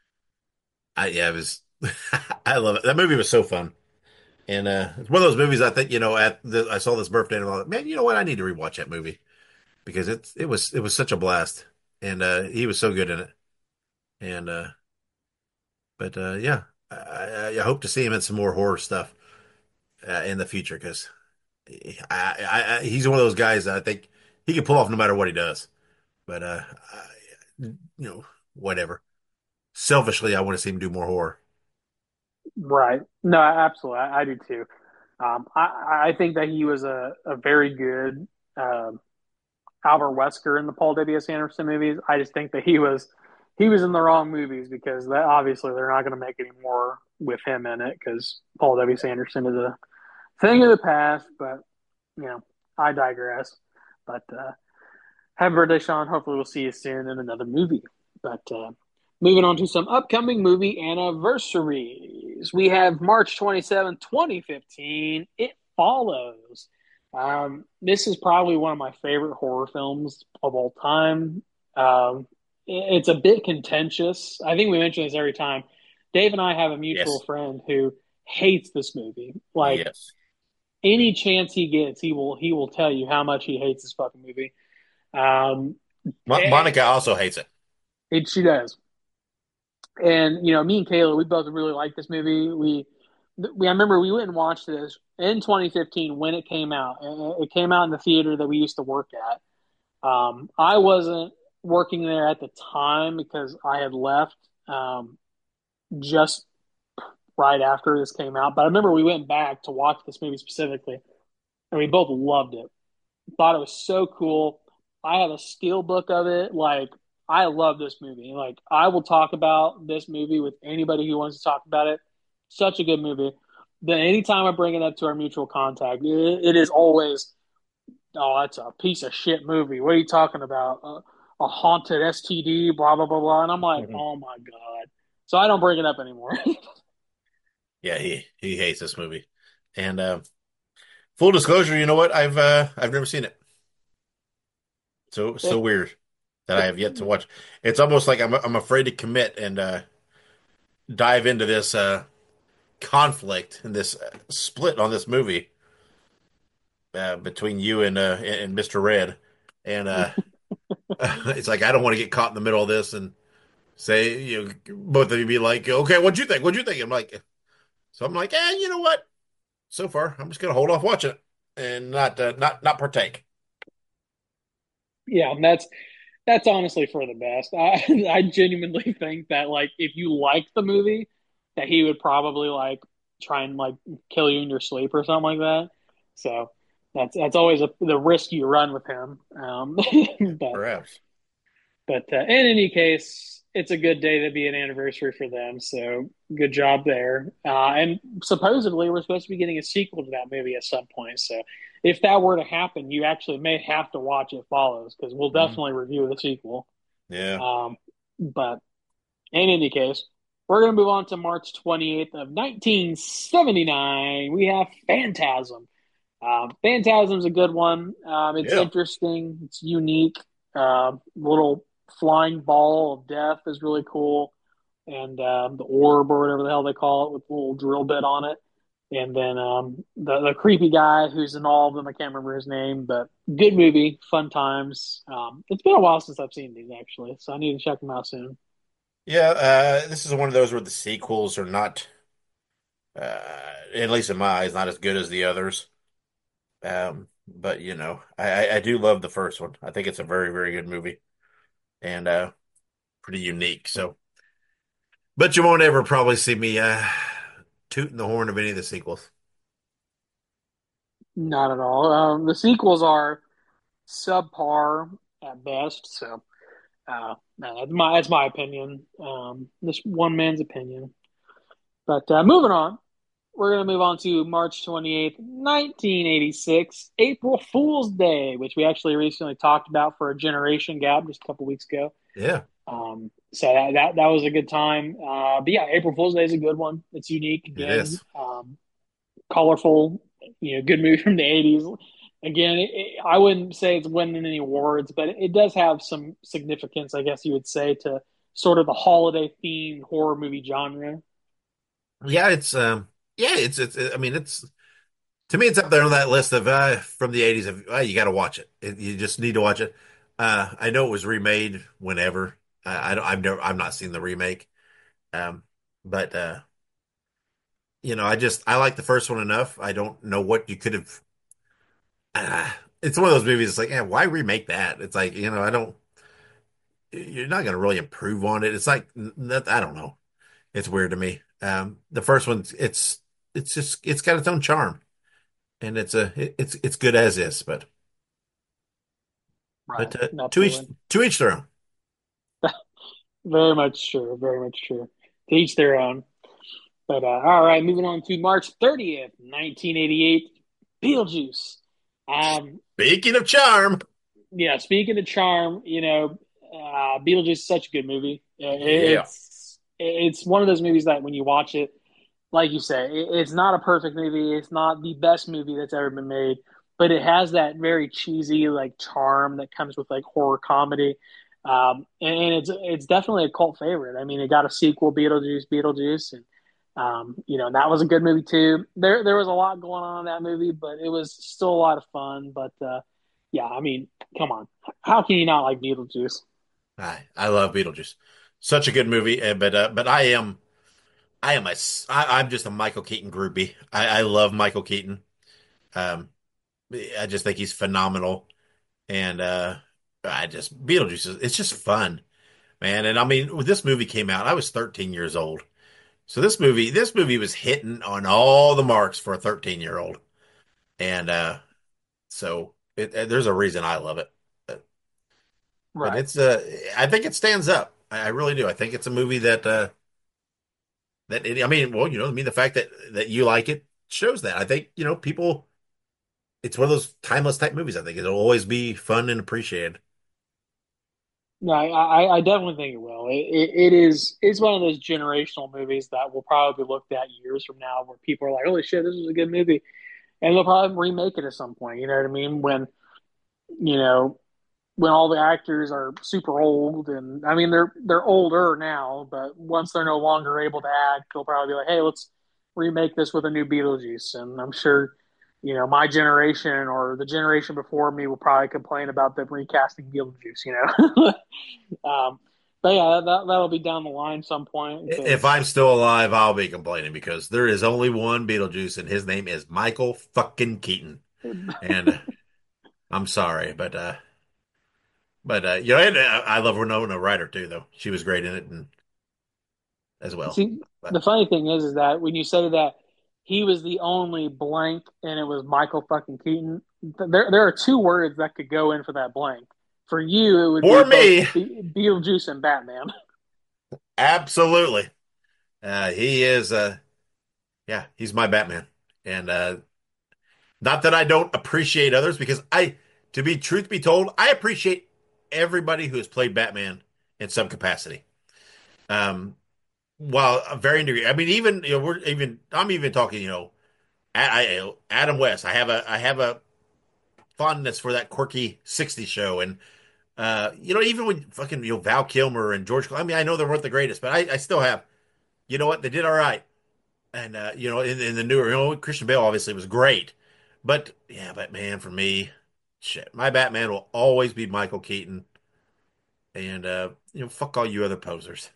I yeah, it was. I love it. That movie was so fun, and uh, it's one of those movies I think you know. At the, I saw this birthday, and I thought, man, you know what? I need to rewatch that movie because it's it was it was such a blast, and uh, he was so good in it, and uh, but uh, yeah, I, I, I hope to see him in some more horror stuff uh, in the future because I, I, I he's one of those guys that I think he can pull off no matter what he does. But uh, I, you know, whatever. Selfishly, I want to see him do more horror. Right. No, absolutely. I, I do too. Um, I, I think that he was a, a very good uh, Albert Wesker in the Paul W S. Anderson movies. I just think that he was he was in the wrong movies because that, obviously they're not going to make any more with him in it because Paul W S. Anderson is a thing of the past. But you know, I digress. But uh, happy birthday, Sean. Hopefully, we'll see you soon in another movie. But uh, moving on to some upcoming movie anniversaries, we have March twenty-seventh, twenty fifteen. It Follows. Um, this is probably one of my favorite horror films of all time. Um, it's a bit contentious. I think we mention this every time. Dave and I have a mutual Yes. friend who hates this movie. Like Yes. any chance he gets, he will he will tell you how much he hates this fucking movie. Um, Mo- and Monica also hates it. it she does. And you know, me and Kayla, we both really like this movie. We, we I remember we went and watched this in twenty fifteen when it came out. It came out in the theater that we used to work at. Um, I wasn't working there at the time because I had left um, just right after this came out. But I remember we went back to watch this movie specifically, and we both loved it. Thought it was so cool. I have a steel book of it. Like I love this movie. Like I will talk about this movie with anybody who wants to talk about it. Such a good movie. Then anytime I bring it up to our mutual contact, it, it is always, oh, that's a piece of shit movie. What are you talking about? Uh, a haunted S T D, blah blah blah blah. And I'm like, Mhm. oh my god. So I don't bring it up anymore. Yeah, he he hates this movie. And uh, full disclosure, you know what? I've uh, I've never seen it. So so it, weird that I it, have yet to watch. It's almost like I'm I'm afraid to commit and uh, dive into this uh, conflict and this uh, split on this movie uh, between you and uh, and Mister Red. And uh, it's like I don't want to get caught in the middle of this and say, you know, both of you be like, okay, what'd you think? What'd you think? I'm like, so I'm like, eh, you know what? So far, I'm just gonna hold off watching it and not uh, not not partake. yeah, and that's that's honestly for the best. I I genuinely think that like if you liked the movie, that he would probably like try and like kill you in your sleep or something like that. So that's that's always a, the risk you run with him. Um, but Perhaps. but uh, in any case, it's a good day to be an anniversary for them. So good job there. Uh, and supposedly we're supposed to be getting a sequel to that movie at some point. So if that were to happen, you actually may have to watch It Follows because we'll Mhm. definitely review the sequel. Yeah. Um, but in any case, we're going to move on to March twenty-eighth of nineteen seventy-nine. We have Phantasm. Um, Phantasm's a good one. Um, it's Yeah. interesting. It's unique. Uh, little flying ball of death is really cool, and um, the orb or whatever the hell they call it with a little drill bit on it. And then um, the the creepy guy who's in all of them. I can't remember his name, but good movie, fun times. Um, it's been a while since I've seen these actually, so I need to check them out soon. Yeah. Uh, this is one of those where the sequels are not, uh, at least in my eyes, not as good as the others. Um, but you know, I, I I do love the first one. I think it's a very, very good movie and uh, pretty unique. So, but you won't ever probably see me uh, tooting the horn of any of the sequels. Not at all. Um, the sequels are subpar at best, so uh, no, that's my that's my opinion. Um, this one man's opinion. But uh, moving on, we're going to move on to March twenty-eighth, nineteen eighty-six, April Fool's Day, which we actually recently talked about for a generation gap just a couple weeks ago. Yeah, Um, so that, that that was a good time. Uh, but yeah, April Fool's Day is a good one. It's unique it again, is. um, colorful. You know, good movie from the eighties. Again, it, it, I wouldn't say it's winning any awards, but it, it does have some significance, I guess you would say, to sort of the holiday themed horror movie genre. Yeah, it's um, yeah, it's it's. I mean, it's to me, it's up there on that list of uh from the eighties of uh, you got to watch it. It. You just need to watch it. Uh, I know it was remade whenever. Uh, I don't. I've never. I've not seen the remake. Um, but uh, you know, I just I like the first one enough. I don't know what you could have. Uh, it's one of those movies. It's like, yeah, why remake that? It's like, you know, I don't. You're not going to really improve on it. It's like that. I don't know. It's weird to me. Um, the first one, it's it's just it's got its own charm. and it's a it- it's it's good as is. But Right. but uh, to each Absolutely. to each their own. Very much true. Very much true. To each their own. But uh, all right, moving on to March thirtieth, nineteen eighty-eight, Beetlejuice. Um, Speaking of charm, yeah, speaking of charm, you know, uh, Beetlejuice is such a good movie. yeah, It's it's one of those movies that when you watch it, like you say, it's not a perfect movie. It's not the best movie that's ever been made, but it has that very cheesy like charm that comes with like horror comedy. Um, and, and it's it's definitely a cult favorite. I mean, it got a sequel, Beetlejuice, Beetlejuice, and um, you know that was a good movie too. There there was a lot going on in that movie, but it was still a lot of fun. But uh, yeah, I mean, come on, how can you not like Beetlejuice? I I love Beetlejuice. Such a good movie, uh, but uh, but I am I am a s- I, I'm just a Michael Keaton groupie. I, I love Michael Keaton. Um, I just think he's phenomenal, and uh, I just Beetlejuice is it's just fun, man. And I mean, when this movie came out, I was thirteen years old. So this movie this movie was hitting on all the marks for a thirteen year old, and uh, so it, uh, there's a reason I love it. But, but Right. it's uh, I think it stands up. I, I really do. I think it's a movie that uh, that it, I mean, well, you know, I mean, the fact that that you like it shows that. I think you know people. It's one of those timeless type movies. I think it'll always be fun and appreciated. No, I, I, I definitely think it will. It, it, it is it's one of those generational movies that will probably be looked at years from now, where people are like, "Holy shit, this was a good movie," and they'll probably remake it at some point. You know what I mean? When you know when all the actors are super old, and I mean they're they're older now, but once they're no longer able to act, they'll probably be like, "Hey, let's remake this with a new Beetlejuice." And I'm sure, you know, my generation or the generation before me will probably complain about them recasting Beetlejuice. You know, um, but yeah, that that'll be down the line some point If because I'm still alive, I'll be complaining because there is only one Beetlejuice, and his name is Michael fucking Keaton. And I'm sorry, but uh, but uh, you know, and, uh, I love Winona Ryder too, though she was great in it and as well. see, But the funny thing is, is that when you say that he was the only blank and it was Michael fucking Keaton, there there are two words that could go in for that blank. For you, it would be for both me, Be- Beetlejuice and Batman. absolutely, uh, he is. Uh, yeah, he's my Batman, and uh, not that I don't appreciate others because I, to be truth be told, I appreciate everybody who has played Batman in some capacity. Um, while a varying degree, I mean, even you know, we're even I'm even talking, you know, I, I, Adam West. I have a I have a fondness for that quirky sixties show, and uh, you know, even when fucking you know Val Kilmer and George. I mean, I know they weren't the greatest, but I, I still have. You know what? They did all right, and uh, you know, in, in the newer, you know, Christian Bale obviously was great, but yeah, but man, for me, shit, my Batman will always be Michael Keaton, and uh, you know, fuck all you other posers.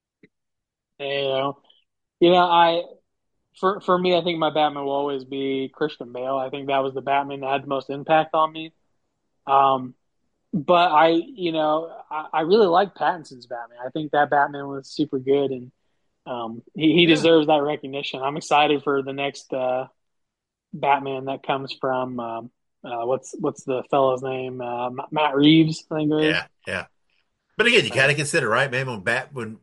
You know, you know, I for for me, I think my Batman will always be Christian Bale. I think that was the Batman that had the most impact on me. Um, but I, you know, I, I really like Pattinson's Batman. I think that Batman was super good, and um, he, he Yeah. deserves that recognition. I'm excited for the next uh, Batman that comes from um, uh, what's what's the fellow's name? Uh, Matt Reeves, I think it is. Yeah, yeah. But again, you got Uh, to consider, right, man? When Bat when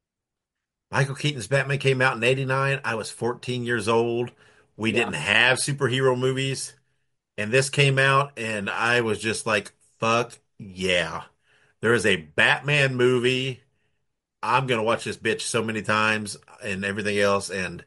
Michael Keaton's Batman came out in eighty-nine, I was fourteen years old. We yeah, didn't have superhero movies, and this came out, and I was just like, "Fuck yeah!" There is a Batman movie. I'm gonna watch this bitch so many times and everything else, and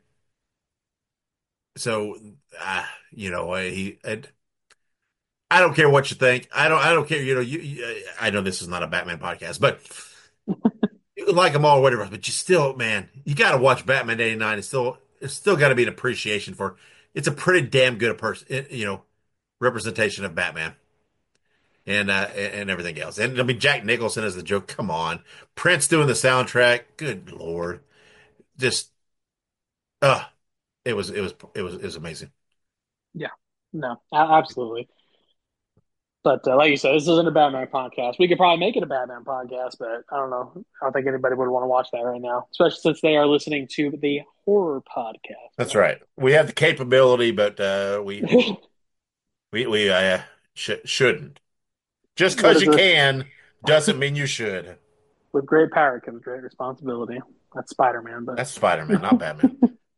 so, uh, you know, he. And I don't care what you think. I don't. I don't care. You know, you, you. I know this is not a Batman podcast, but you can like them all or whatever. But you still, man, you got to watch Batman eighty-nine. It's still, it's still got to be an appreciation for. It's a pretty damn good person, you know, representation of Batman and uh, and everything else. And I mean, Jack Nicholson as the joke. Come on, Prince doing the soundtrack. Good lord, just uh it was it was it was it was amazing. yeah, no, a- absolutely. But uh, like you said, this isn't a Batman podcast. We could probably make it a Batman podcast, but I don't know. I don't think anybody would want to watch that right now, especially since they are listening to the horror podcast. That's right. We have the capability, but uh, we we we uh, sh shouldn't. Just What because is you this? can doesn't mean you should. With great power comes great responsibility. That's Spider-Man, but That's Spider-Man, not Batman.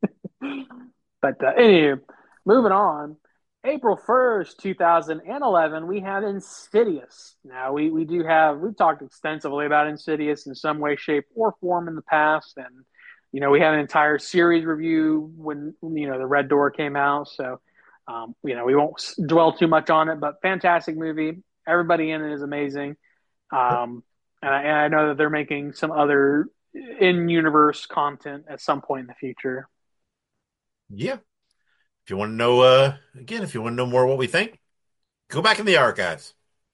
but uh, anywho, moving on. April first, two thousand eleven, we have Insidious. Now, we, we do have, we've talked extensively about Insidious in some way, shape, or form in the past. And, you know, we had an entire series review when, you know, the Red Door came out. So, um, you know, we won't dwell too much on it, but fantastic movie. Everybody in it is amazing. Um, and, I, and I know that they're making some other in-universe content at some point in the future. Yeah. If you want to know, uh, again, if you want to know more what we think, go back in the archives.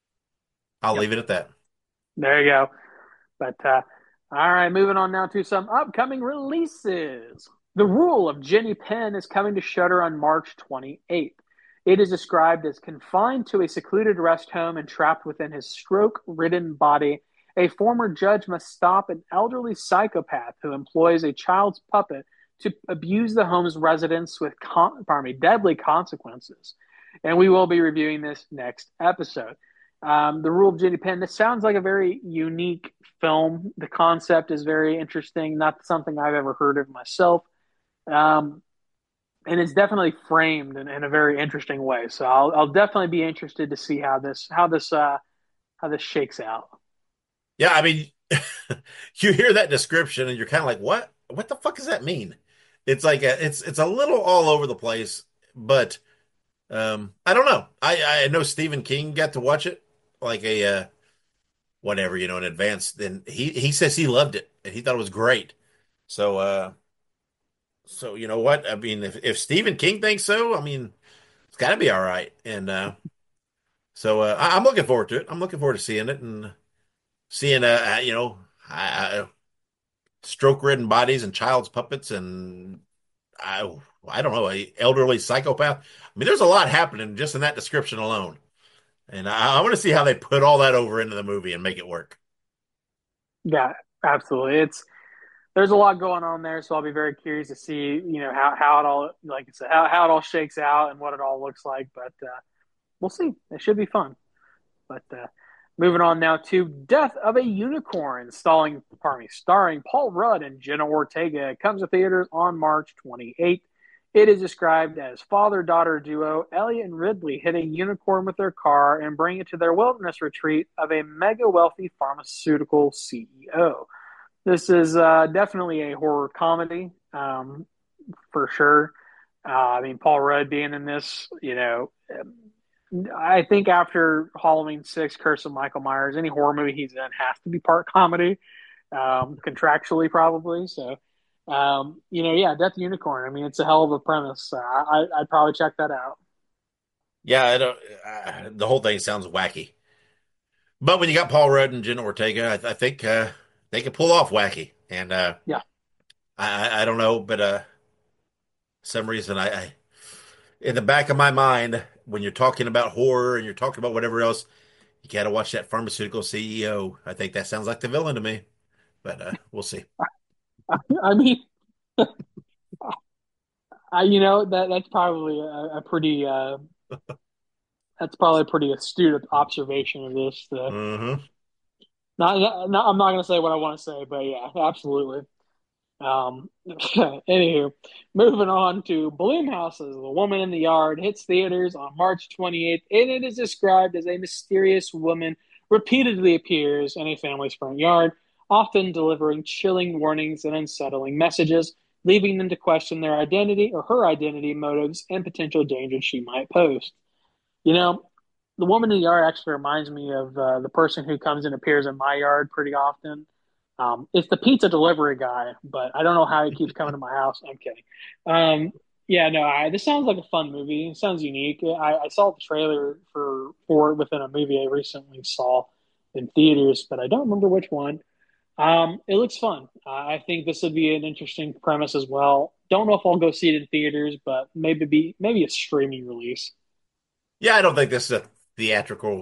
I'll Yep. leave it at that. There you go. But uh, all right, moving on now to some upcoming releases. The Rule of Jenny Penn is coming to Shudder on March twenty-eighth. It is described as confined to a secluded rest home and trapped within his stroke-ridden body. A former judge must stop an elderly psychopath who employs a child's puppet to abuse the home's residents with con- pardon me, deadly consequences. And we will be reviewing this next episode. Um, the Rule of Jenny Penn. This sounds like a very unique film. The concept is very interesting, not something I've ever heard of myself. Um, and it's definitely framed in, in a very interesting way. So I'll, I'll definitely be interested to see how this how this uh, how this shakes out. Yeah, I mean, you hear that description and you're kind of like, what? What the fuck does that mean? It's like a, it's it's a little all over the place, but um, I don't know. I I know Stephen King got to watch it like a uh, whatever, you know, in advance. Then he he says he loved it and he thought it was great. So uh, so you know what? I mean, if if Stephen King thinks so, I mean, it's got to be all right. And uh, so uh, I, I'm looking forward to it. I'm looking forward to seeing it and seeing uh, uh, you know, I, I, stroke-ridden bodies and child's puppets and I I don't know, a elderly psychopath. I mean, there's a lot happening just in that description alone. And I, I want to see how they put all that over into the movie and make it work. Yeah, absolutely. It's there's a lot going on there, so I'll be very curious to see you know how how it all like I said how how it all shakes out and what it all looks like. But uh, we'll see. It should be fun. But uh, moving on now to Death of a Unicorn, starring, pardon me, starring Paul Rudd and Jenna Ortega. It comes to theaters on March twenty-eighth. It is described as father-daughter duo Elliot and Ridley hit a unicorn with their car and bring it to their wilderness retreat of a mega-wealthy pharmaceutical C E O. This is uh, definitely a horror comedy, um, for sure. Uh, I mean, Paul Rudd being in this, you know, I think after Halloween six, Curse of Michael Myers, any horror movie he's in has to be part comedy, um, contractually probably. So, um, you know, yeah, Death Unicorn. I mean, it's a hell of a premise. Uh, I, I'd probably check that out. Yeah, I don't, uh, the whole thing sounds wacky. But when you got Paul Rudd and Jenna Ortega, I, I think uh, they can pull off wacky. And uh, Yeah. I, I don't know, but uh, some reason I, I in the back of my mind, when you're talking about horror and you're talking about whatever else, you got to watch that pharmaceutical C E O. I think that sounds like the villain to me, but uh, we'll see. I mean, I, you know, that that's probably a, a pretty, uh, that's probably a pretty astute observation of this. Uh, Mm-hmm. not, not, I'm not going to say what I want to say, but yeah, absolutely. Um, anywho, moving on to Blumhouse's The Woman in the Yard hits theaters on March twenty-eighth, and it is described as a mysterious woman repeatedly appears in a family's front yard, often delivering chilling warnings and unsettling messages, leaving them to question their identity or her identity, motives, and potential dangers she might pose. You know, The Woman in the Yard actually reminds me of uh, the person who comes and appears in my yard pretty often. Um, it's the pizza delivery guy, but I don't know how he keeps coming to my house. I'm kidding. Um, yeah, no, I, this sounds like a fun movie. It sounds unique. I, I saw the trailer for for it within a movie I recently saw in theaters, but I don't remember which one. Um, it looks fun. Uh, I think this would be an interesting premise as well. Don't know if I'll go see it in theaters, but maybe be maybe a streaming release. Yeah, I don't think this is a theatrical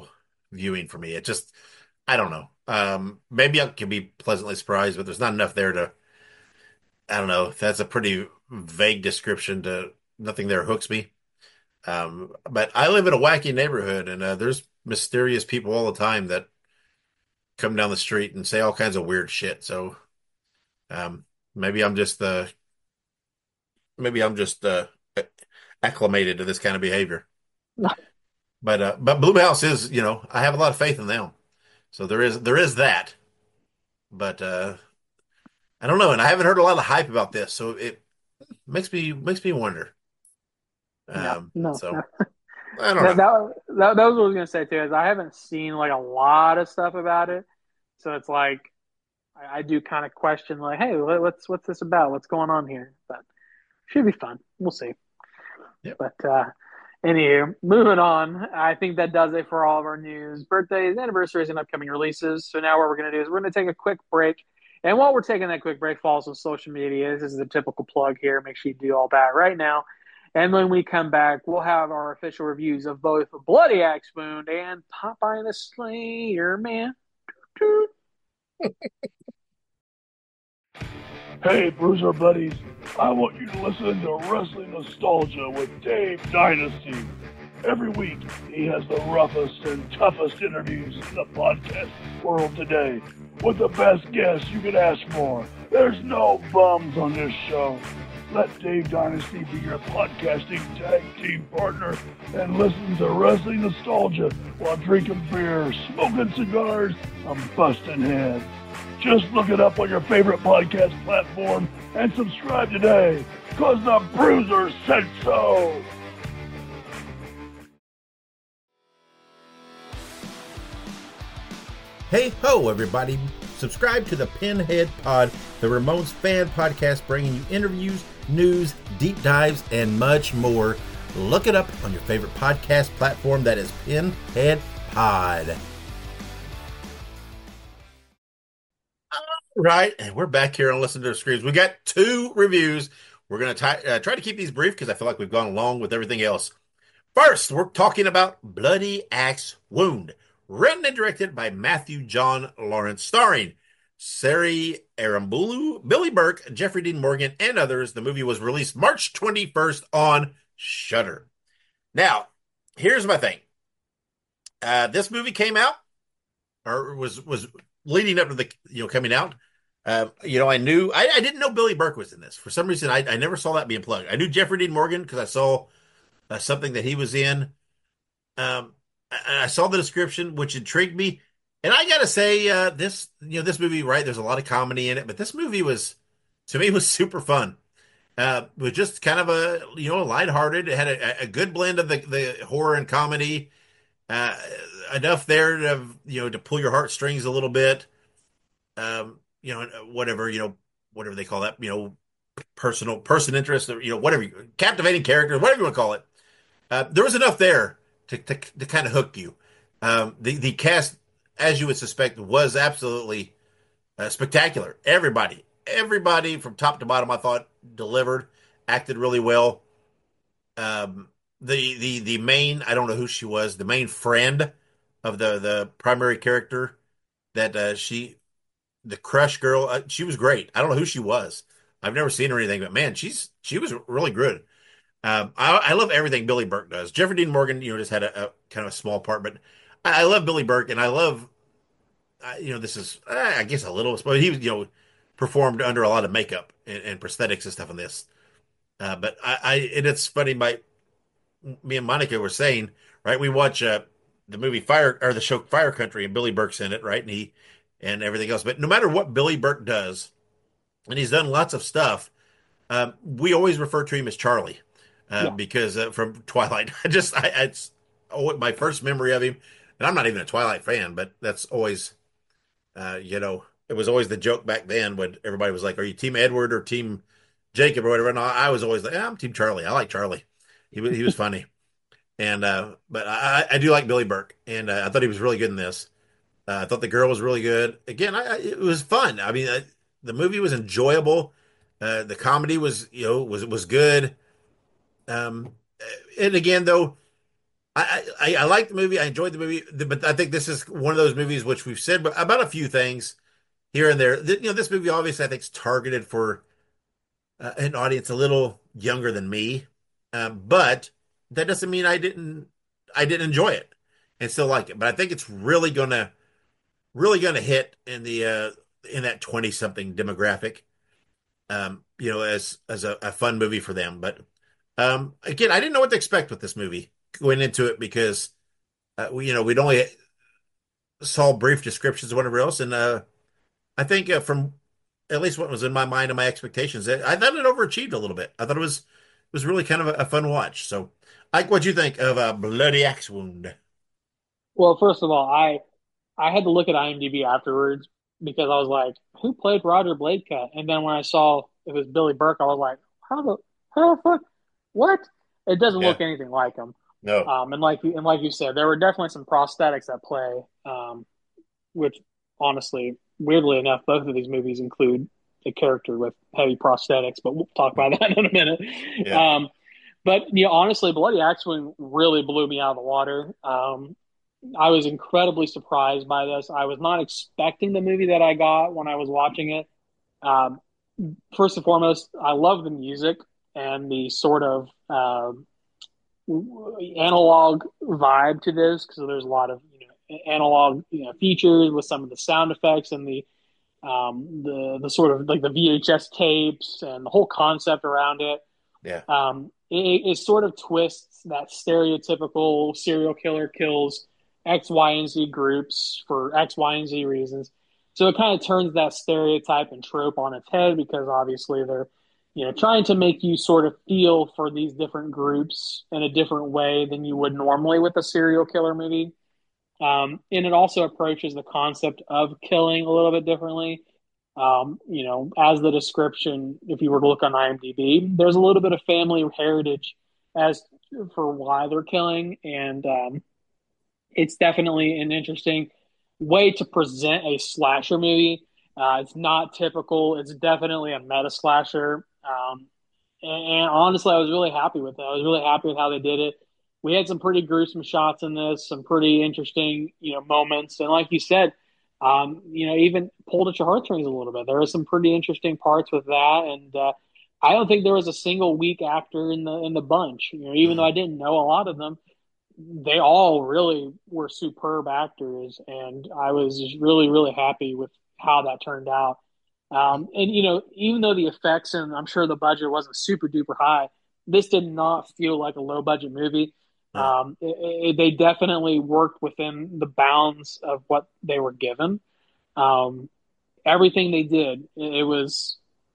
viewing for me. It just, I don't know. Um, maybe I can be pleasantly surprised, but there's not enough there to, I don't know. That's a pretty vague description to nothing there hooks me. Um, but I live in a wacky neighborhood, and uh, there's mysterious people all the time that come down the street and say all kinds of weird shit. So um, maybe I'm just uh, maybe I'm just uh, acclimated to this kind of behavior. But uh, but Blue House is, you know, I have a lot of faith in them. So there is there is that. But uh, I don't know, and I haven't heard a lot of hype about this, so it makes me makes me wonder. Yeah, Um, no, so no. I don't That, know. that, that, that was what I was going to say too, is I haven't seen like a lot of stuff about it. So it's like, I, I do kind of question like, hey, what, what's, what's this about? What's going on here? But should be fun. We'll see. Yep. But, uh, anywho, moving on. I think that does it for all of our news, birthdays, anniversaries, and upcoming releases. So now what we're going to do is we're going to take a quick break. And while we're taking that quick break, follow us on social media. This is the typical plug here. Make sure you do all that right now. And when we come back, we'll have our official reviews of both Bloody Axe Wound and Popeye the Slayer Man. Hey, Bruiser buddies, I want you to listen to Wrestling Nostalgia with Dave Dynasty. Every week, he has the roughest and toughest interviews in the podcast world today, with the best guests you could ask for. There's no bums on this show. Let Dave Dynasty be your podcasting tag team partner and listen to Wrestling Nostalgia while drinking beer, smoking cigars, and busting heads. Just look it up on your favorite podcast platform and subscribe today, because the Bruiser said so. Hey ho, everybody. Subscribe to the Pinhead Pod, the Ramones fan podcast bringing you interviews, news, deep dives, and much more. Look it up on your favorite podcast platform. That is Pinhead Pod. Right, and we're back here on Listen to the Screams. We got two reviews. We're going to uh, try to keep these brief because I feel like we've gone along with everything else. First, we're talking about Bloody Axe Wound, written and directed by Matthew John Lawrence, starring Sari Arambulu, Billy Burke, Jeffrey Dean Morgan, and others. The movie was released March twenty-first on Shudder. Now, here's my thing. Uh, this movie came out, or was was leading up to the, you know, coming out. Uh, you know, I knew, I, I didn't know Billy Burke was in this. For some reason, I, I never saw that being plugged. I knew Jeffrey Dean Morgan because I saw uh, something that he was in. Um, I, I saw the description, which intrigued me. And I gotta say, uh, this, you know, this movie, right, there's a lot of comedy in it, but this movie was, to me, was super fun. Uh, it was just kind of a, you know, lighthearted. It had a, a good blend of the, the horror and comedy. Uh, enough there to, you know, to pull your heartstrings a little bit. Um, you know, whatever, you know, whatever they call that, you know, personal person interest, or, you know, whatever, captivating characters, whatever you want to call it. Uh, there was enough there to to, to kind of hook you. Um, the the cast, as you would suspect, was absolutely uh, spectacular. Everybody, everybody from top to bottom, I thought delivered, acted really well. Um, the the the main, I don't know who she was, the main friend of the the primary character that uh, she the Crush girl, uh, she was great. I don't know who she was. I've never seen her or anything, but man, she's she was really good. Um, I, I love everything Billy Burke does. Jeffrey Dean Morgan, you know, just had a, a kind of a small part, but I, I love Billy Burke, and I love, uh, you know, this is uh, I guess a little, but he was, you know, performed under a lot of makeup and, and prosthetics and stuff on this. Uh, but I, I, and it's funny. My me and Monica were saying, right? We watch uh, the movie Fire, or the show Fire Country, and Billy Burke's in it, right? And he and everything else. But no matter what Billy Burke does, and he's done lots of stuff, um, we always refer to him as Charlie uh, Yeah. because uh, from Twilight. I just, I, it's oh, my first memory of him, and I'm not even a Twilight fan, but that's always, uh, you know, it was always the joke back then when everybody was like, "Are you Team Edward or Team Jacob or whatever?" And I, I was always like, yeah, "I'm Team Charlie. I like Charlie. He was he was funny." And uh, but I, I do like Billy Burke, and uh, I thought he was really good in this. Uh, I thought the girl was really good. Again, I, I, it was fun. I mean, I, the movie was enjoyable. Uh, the comedy was, you know, was was good. Um, and again, though, I, I I like the movie. I enjoyed the movie, but I think this is one of those movies which we've said about a few things here and there. You know, this movie obviously I think is targeted for uh, an audience a little younger than me, um, but that doesn't mean I didn't I didn't enjoy it and still like it. But I think it's really gonna really gonna hit in the uh, in that twenty something demographic. Um, you know, as as a, a fun movie for them. But um, again, I didn't know what to expect with this movie going into it because uh, we you know we'd only saw brief descriptions of whatever else, and uh, I think uh, from at least what was in my mind and my expectations, I thought it overachieved a little bit. I thought it was it was really kind of a, a fun watch. So, Ike, what'd you think of uh, Bloody Axe Wound? Well, first of all, I I had to look at IMDb afterwards because I was like, who played Roger Bladecut? And then when I saw it was Billy Burke, I was like, how the how the fuck what? It doesn't Yeah, look anything like him. no, Um, and like you and like you said, there were definitely some prosthetics at play, um, which honestly, weirdly enough, both of these movies include a character with heavy prosthetics, but we'll talk about that in a minute. yeah, Um, but you know, honestly, Bloody Axeman really blew me out of the water. Um, I was incredibly surprised by this. I was not expecting the movie that I got when I was watching it. Um, First and foremost, I love the music and the sort of uh, analog vibe to this because there's a lot of you know analog you know features with some of the sound effects and the um, the the sort of like the V H S tapes and the whole concept around it. yeah, Um, it, it sort of twists that stereotypical serial killer kills X, Y, and Z groups for X, Y, and Z reasons. So it kind of turns that stereotype and trope on its head because obviously they're, you know, trying to make you sort of feel for these different groups in a different way than you would normally with a serial killer movie. Um, and it also approaches the concept of killing a little bit differently. Um, you know, as the description, if you were to look on IMDb, there's a little bit of family heritage as for why they're killing, and um, it's definitely an interesting way to present a slasher movie. Uh, it's not typical. It's definitely a meta slasher. Um, and, and honestly, I was really happy with it. I was really happy with how they did it. We had some pretty gruesome shots in this, some pretty interesting, you know, moments. And like you said, um, you know, even pulled at your heartstrings a little bit. There are some pretty interesting parts with that. And uh, I don't think there was a single weak actor in the in the bunch. You know, even though mhm, I didn't know a lot of them, they all really were superb actors, and I was just really, really happy with how that turned out. Um, and you know, even though the effects and I'm sure the budget wasn't super duper high, this did not feel like a low budget movie. no, Um, it, it, they definitely worked within the bounds of what they were given. Um, Everything they did, it, it was,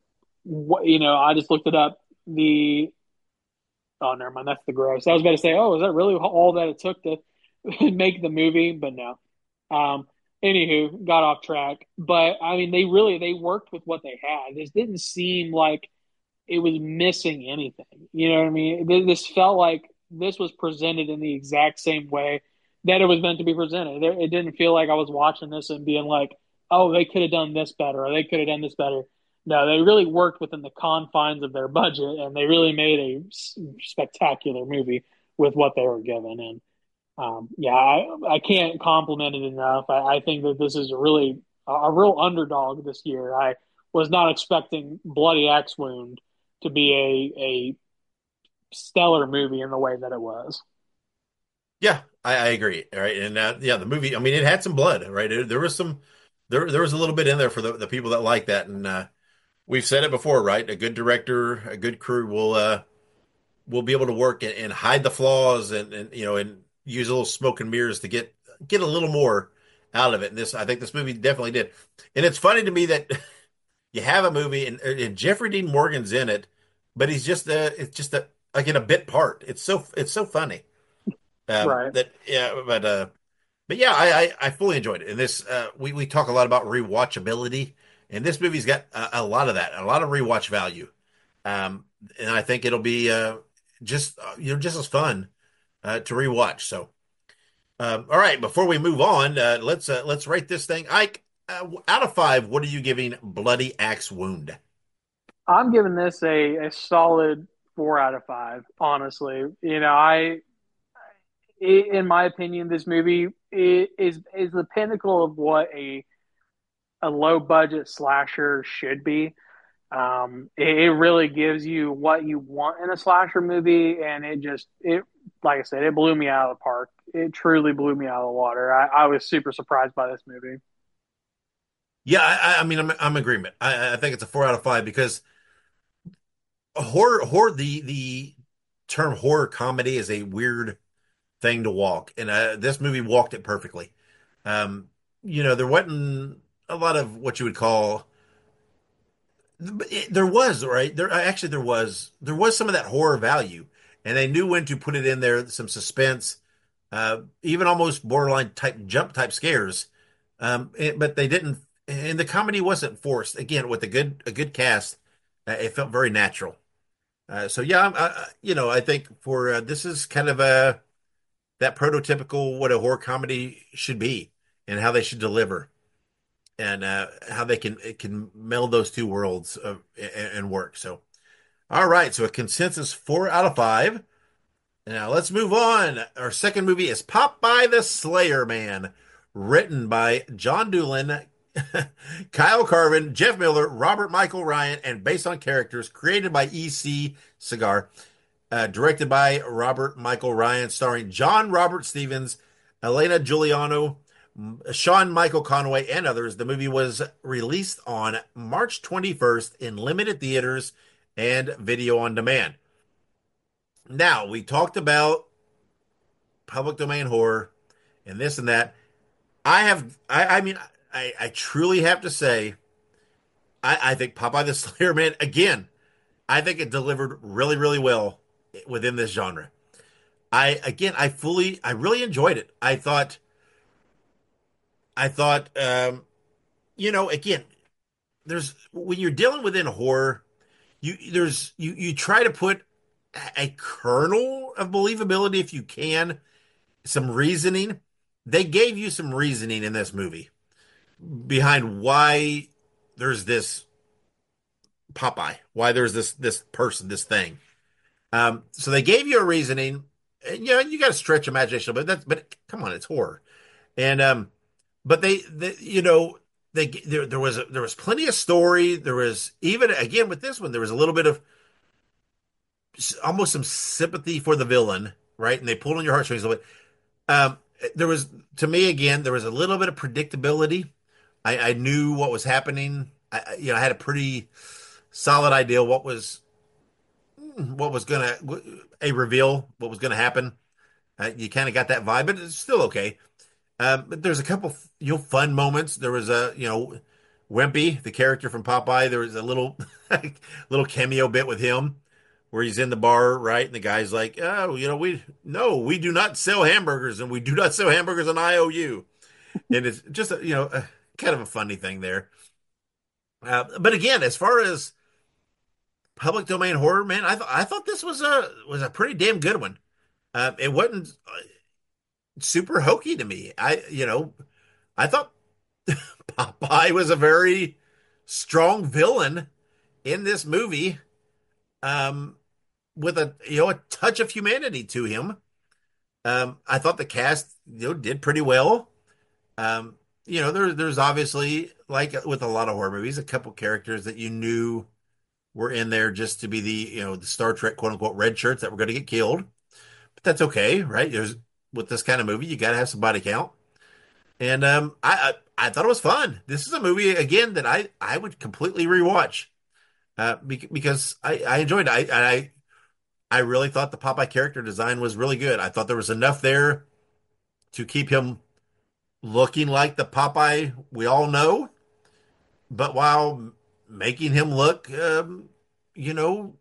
you know, I just looked it up. The Oh, never mind. That's the gross. I was about to say, oh, is that really all that it took to make the movie? But no. Um, Anywho, got off track. But I mean, they really they worked with what they had. This didn't seem like it was missing anything. You know what I mean? This felt like this was presented in the exact same way that it was meant to be presented. It didn't feel like I was watching this and being like, oh, they could have done this better or they could have done this better. No, they really worked within the confines of their budget and they really made a spectacular movie with what they were given. And um, yeah, I, I can't compliment it enough. I, I think that this is a really a, a real underdog this year. I was not expecting Bloody Axe Wound to be a a stellar movie in the way that it was. yeah. I, I agree. All right, and uh, yeah, the movie. I mean, it had some blood, right? There, there was some, there, there was a little bit in there for the, the people that like that, and uh, we've said it before, right? A good director, a good crew will uh, will be able to work and, and hide the flaws, and, and you know, and use a little smoke and mirrors to get get a little more out of it. And this, I think, this movie definitely did. And it's funny to me that you have a movie and, and Jeffrey Dean Morgan's in it, but he's just a, it's just a like in a bit part. It's so it's so funny. Um, Right. that yeah, but uh, but yeah, I, I I fully enjoyed it. And this uh, we we talk a lot about rewatchability, and this movie's got a, a lot of that, a lot of rewatch value. Um, and I think it'll be uh just uh, you know just as fun uh, to rewatch. So, um, all right, before we move on, uh, let's uh, let's rate this thing. Ike, uh, out of five, what are you giving Bloody Axe Wound? I'm giving this a, a solid four out of five, honestly. You know, I in my opinion, this movie is is the pinnacle of what a a low budget slasher should be. Um, it, it really gives you what you want in a slasher movie, and it just it like I said, it blew me out of the park. It truly blew me out of the water. I, I was super surprised by this movie. Yeah, I, I mean, I'm I'm in agreement. I, I think it's a four out of five because horror horror the the term horror comedy is a weird thing to walk, and uh, this movie walked it perfectly. Um, you know, there wasn't a lot of what you would call. There was, right? There actually there was there was some of that horror value, and they knew when to put it in there. Some suspense, uh, even almost borderline type jump type scares. Um, it- but they didn't, and the comedy wasn't forced. Again, with a good a good cast, uh, it felt very natural. Uh, so yeah, I, I, you know, I think for uh, this is kind of a that prototypical what a horror comedy should be and how they should deliver and uh, how they can it can meld those two worlds of, and, and work. So, all right, so a consensus four out of five. Now let's move on. Our second movie is Popeye the Slayer Man, written by John Doolin, Kyle Carvin, Jeff Miller, Robert Michael Ryan, and based on characters created by E C. Cigar. Uh, directed by Robert Michael Ryan, starring John Robert Stevens, Elena Giuliano, Sean Michael Conway, and others. The movie was released on March twenty-first in limited theaters and video on demand. Now, we talked about public domain horror and this and that. I have, I, I mean, I, I truly have to say, I, I think Popeye the Slayer Man, again, I think it delivered really, really well within this genre. I again, I fully, I really enjoyed it. I thought, I thought, um, you know, again, there's when you're dealing within horror, you there's you you try to put a kernel of believability if you can, some reasoning. They gave you some reasoning in this movie behind why there's this Popeye, why there's this this person, this thing. Um, so they gave you a reasoning. And, you know, you got to stretch imagination, but that's but come on, it's horror. And um, but they, they you know, they there there was a, there was plenty of story. There was even again with this one, there was a little bit of almost some sympathy for the villain, right? And they pulled on your heartstrings a little bit. Um, there was to me again, there was a little bit of predictability. I, I knew what was happening. I, you know, I had a pretty solid idea what was what was gonna a reveal, what was gonna happen. Uh, you kind of got that vibe, but it's still okay. Um, but there's a couple, you know, fun moments. There was a, you know, Wimpy, the character from Popeye. There was a little, little cameo bit with him where he's in the bar, right? And the guy's like, "Oh, you know, we no, we do not sell hamburgers, and we do not sell hamburgers on I O U." And it's just, a, you know, a, kind of a funny thing there. Uh, but again, as far as public domain horror, man, I thought I thought this was a was a pretty damn good one. Uh, it wasn't super hokey to me. I, you know, I thought Popeye was a very strong villain in this movie, um, with a you know a touch of humanity to him. Um, I thought the cast you know did pretty well. Um, you know, there, there's obviously like with a lot of horror movies, a couple characters that you knew were in there just to be the you know the Star Trek quote unquote red shirts that were going to get killed. But that's okay, right? There's with this kind of movie, you got to have some body count. And um, I, I I thought it was fun. This is a movie again that I I would completely rewatch uh, because I I enjoyed it. I I I really thought the Popeye character design was really good. I thought there was enough there to keep him looking like the Popeye we all know, but while making him look, um, you know,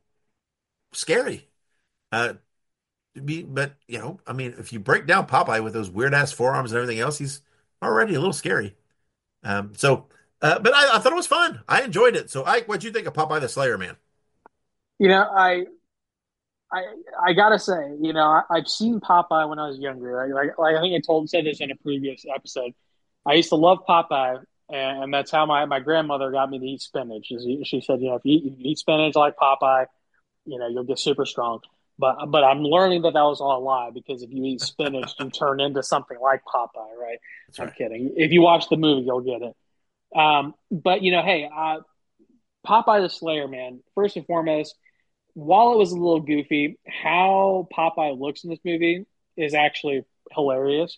scary. Uh, be, but you know, I mean, if you break down Popeye with those weird ass forearms and everything else, he's already a little scary. Um, so, uh, but I, I thought it was fun. I enjoyed it. So, Ike, what'd you think of Popeye the Slayer Man? You know, I I I gotta say, you know, I, I've seen Popeye when I was younger. Right? Like like I think I told said this in a previous episode. I used to love Popeye, and, and that's how my, my grandmother got me to eat spinach. She, she said, you know, if you eat, if you eat spinach like Popeye, you know, you'll get super strong. But but I'm learning that that was all a lie because if you eat spinach, you turn into something like Popeye, right? That's I'm right. kidding. If you watch the movie, you'll get it. Um, but you know, hey, uh, Popeye the Slayer, man. First and foremost, while it was a little goofy, how Popeye looks in this movie is actually hilarious.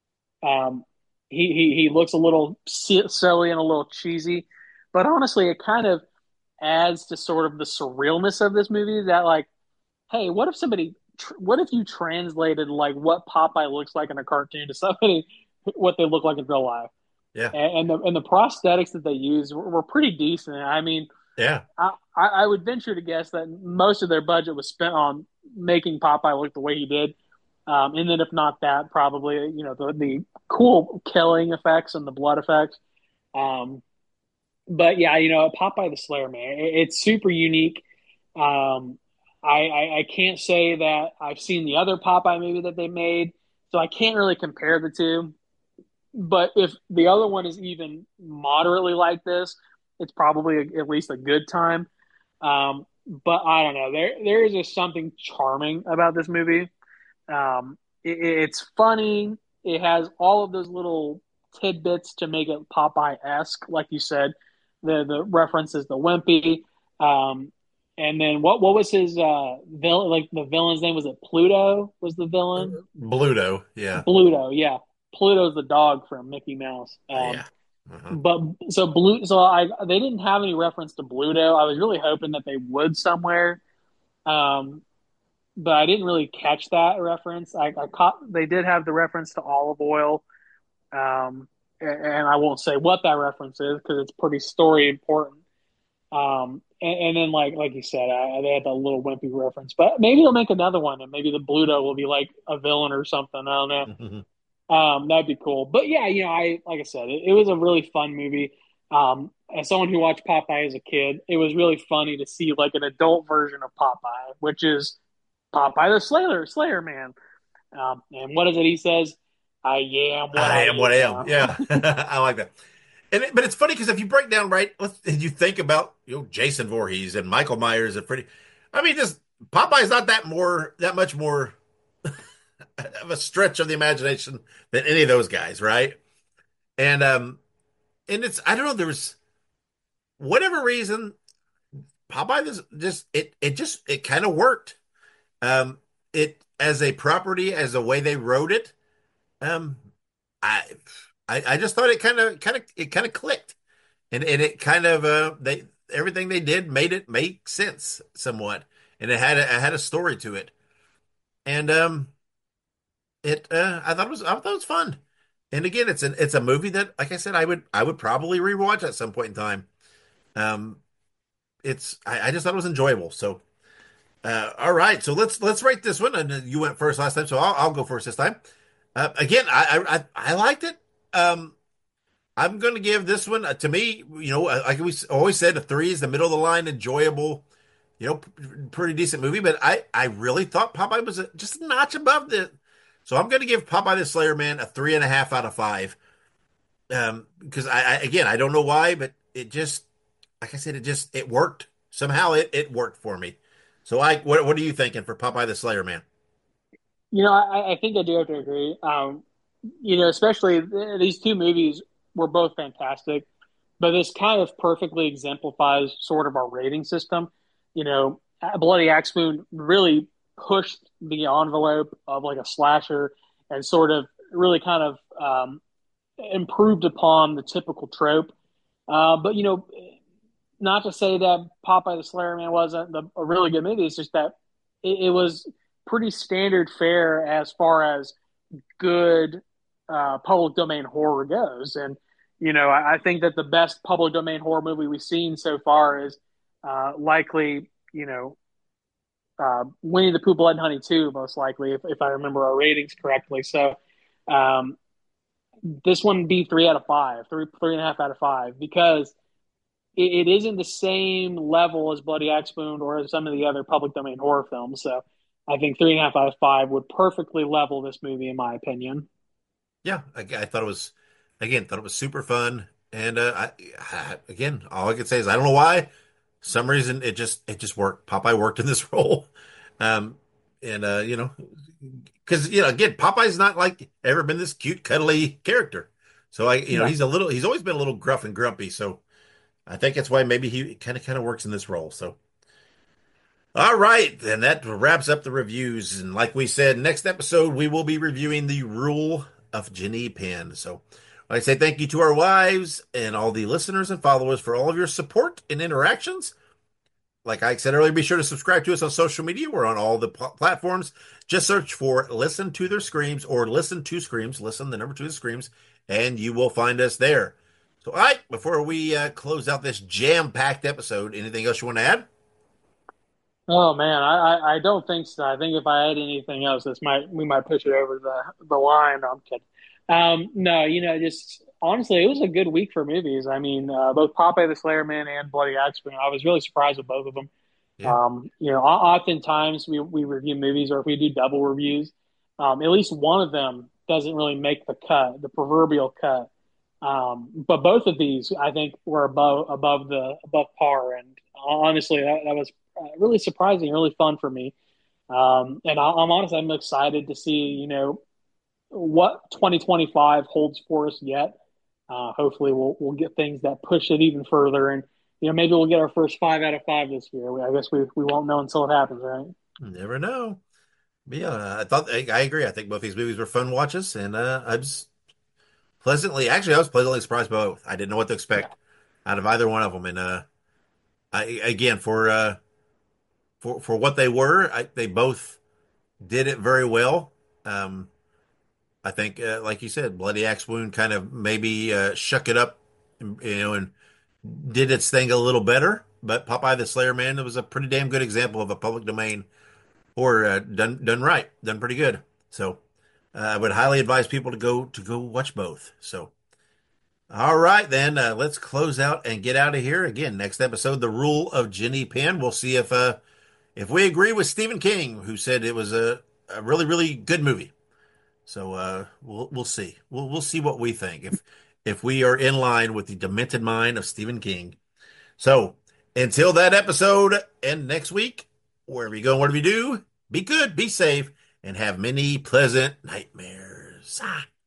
Um, he, he he looks a little silly and a little cheesy, but honestly, it kind of adds to sort of the surrealness of this movie. That like, hey, what if somebody, what if you translated like what Popeye looks like in a cartoon to somebody what they look like in real life? Yeah. And, and the and the prosthetics that they use were, were pretty decent. I mean, Yeah. I, I would venture to guess that most of their budget was spent on making Popeye look the way he did. Um, and then if not that, probably, you know, the, the cool killing effects and the blood effects. Um, but yeah, you know, Popeye the Slayer, man, it, it's super unique. Um, I, I, I can't say that I've seen the other Popeye movie that they made, so I can't really compare the two. But if the other one is even moderately like this, it's probably a, at least a good time. Um, but I don't know. There there is just something charming about this movie. Um, it, it's funny. It has all of those little tidbits to make it Popeye esque, like you said. The the references, the Wimpy, um, and then what what was his uh villain? Like the villain's name, was it Pluto? Was the villain Bluto. Yeah. Bluto? Yeah, Pluto's the dog from Mickey Mouse. Um, Yeah. Uh-huh. but so blue, so I they didn't have any reference to Bluto. I was really hoping that they would somewhere, um, but I didn't really catch that reference. I, I caught they did have the reference to olive oil, um, and, and I won't say what that reference is because it's pretty story important. Um, and, and then like like you said, I, they had that little wimpy reference, but maybe they'll make another one, and maybe the Bluto will be like a villain or something. I don't know. Um, that'd be cool. But yeah, you know, I like I said, it, it was a really fun movie. Um, as someone who watched Popeye as a kid, it was really funny to see like an adult version of Popeye, which is Popeye the Slayer, Slayer Man. Um, and what is it he says? I am what I I am what I am. am. Yeah. I like that. And it, but it's funny because if you break down right, let's, and you think about you know Jason Voorhees and Michael Myers and Freddy, I mean, just Popeye's not that more that much more of a stretch of the imagination than any of those guys, right? And um, and it's I don't know. There was whatever reason Popeye just just it it just it kind of worked. Um, it as a property as a way they wrote it. Um, I I, I just thought it kind of kind of it kind of clicked. and and it kind of uh they everything they did made it make sense somewhat, and it had a, it had a story to it, and um it uh I thought it was I thought it was fun, and again it's an it's a movie that like I said I would I would probably rewatch at some point in time. Um, it's I, I just thought it was enjoyable. So uh all right, so let's let's rate this one, and you went first last time, so I'll I'll go first this time. Uh, again, I I I, I liked it. Um. I'm going to give this one uh, to me. You know, uh, like we always said, a three is the middle of the line, enjoyable. You know, p- pretty decent movie. But I, I really thought Popeye was a, just a notch above the. So I'm going to give Popeye the Slayer Man a three and a half out of five. Um, because I, I again I don't know why, but it just like I said, it just it worked somehow. It it worked for me. So I, what what are you thinking for Popeye the Slayer Man? You know, I, I think I do have to agree. Um, you know, especially th- these two movies were both fantastic, but this kind of perfectly exemplifies sort of our rating system. You know, Bloody Axe Spoon really pushed the envelope of like a slasher and sort of really kind of um, improved upon the typical trope. Uh, but you know, not to say that Popeye the Slayer Man wasn't the, a really good movie. It's just that it, it was pretty standard fare as far as good uh, public domain horror goes. And you know, I, I think that the best public domain horror movie we've seen so far is uh, likely, you know, uh, Winnie the Pooh, Blood and Honey two, most likely, if, if I remember our ratings correctly. So um, this one would be three out of five, three three and a half out of five, because it, it isn't the same level as Bloody Axe Spoon or some of the other public domain horror films. So I think three and a half out of five would perfectly level this movie, in my opinion. Yeah, I, I thought it was again thought it was super fun, and uh, I, I again all I could say is I don't know why. Some reason it just it just worked. Popeye worked in this role. Um, and uh, you know, because you know, again, Popeye's not like ever been this cute, cuddly character. So I, you know, No. he's a little, he's always been a little gruff and grumpy. So I think that's why maybe he kind of kind of works in this role. So all right, then that wraps up the reviews. And like we said, next episode we will be reviewing the Rule of Jenny Penn. So I say thank you to our wives and all the listeners and followers for all of your support and interactions. Like I said earlier, be sure to subscribe to us on social media. We're on all the pl- platforms. Just search for Listen to Their Screams or Listen to Screams. Listen, the number two is Screams, and you will find us there. So, all right, before we uh, close out this jam-packed episode, anything else you want to add? Oh man, I, I, I don't think so. I think if I had anything else, this might we might push it over the the line. No, I'm kidding. Um, no, you know, just honestly, it was a good week for movies. I mean, uh, both Popeye the Slayer Man and Bloody Axeman. I was really surprised with both of them. Yeah. Um, you know, o- oftentimes we we review movies, or if we do double reviews, um, at least one of them doesn't really make the cut, the proverbial cut. Um, but both of these, I think, were above above the above par, and honestly, that, that was uh, really surprising, really fun for me. Um, and I, I'm honest, I'm excited to see, you know, what twenty twenty-five holds for us yet. Uh, hopefully, we'll we'll get things that push it even further, and you know, maybe we'll get our first five out of five this year. I guess we we won't know until it happens, right? Never know. But yeah, I thought I, I agree. I think both these movies were fun watches, and uh, I was pleasantly, actually, I was pleasantly surprised by both. I didn't know what to Yeah. expect out of either one of them. And uh, I again for uh, for for what they were, I, they both did it very well. Um, I think, uh, like you said, Bloody Axe Wound kind of maybe uh, shook it up, you know, and did its thing a little better. But Popeye the Slayer Man, it was a pretty damn good example of a public domain or uh, done done right, done pretty good. So uh, I would highly advise people to go to go watch both. So all right, then uh, let's close out and get out of here. Again, next episode, the Rule of Jenny Penn. We'll see if uh, if we agree with Stephen King, who said it was a, a really really good movie. So uh, we'll we'll see. We'll we'll see what we think if if we are in line with the demented mind of Stephen King. So until that episode and next week, wherever you go, whatever you do, be good, be safe, and have many pleasant nightmares. Ah.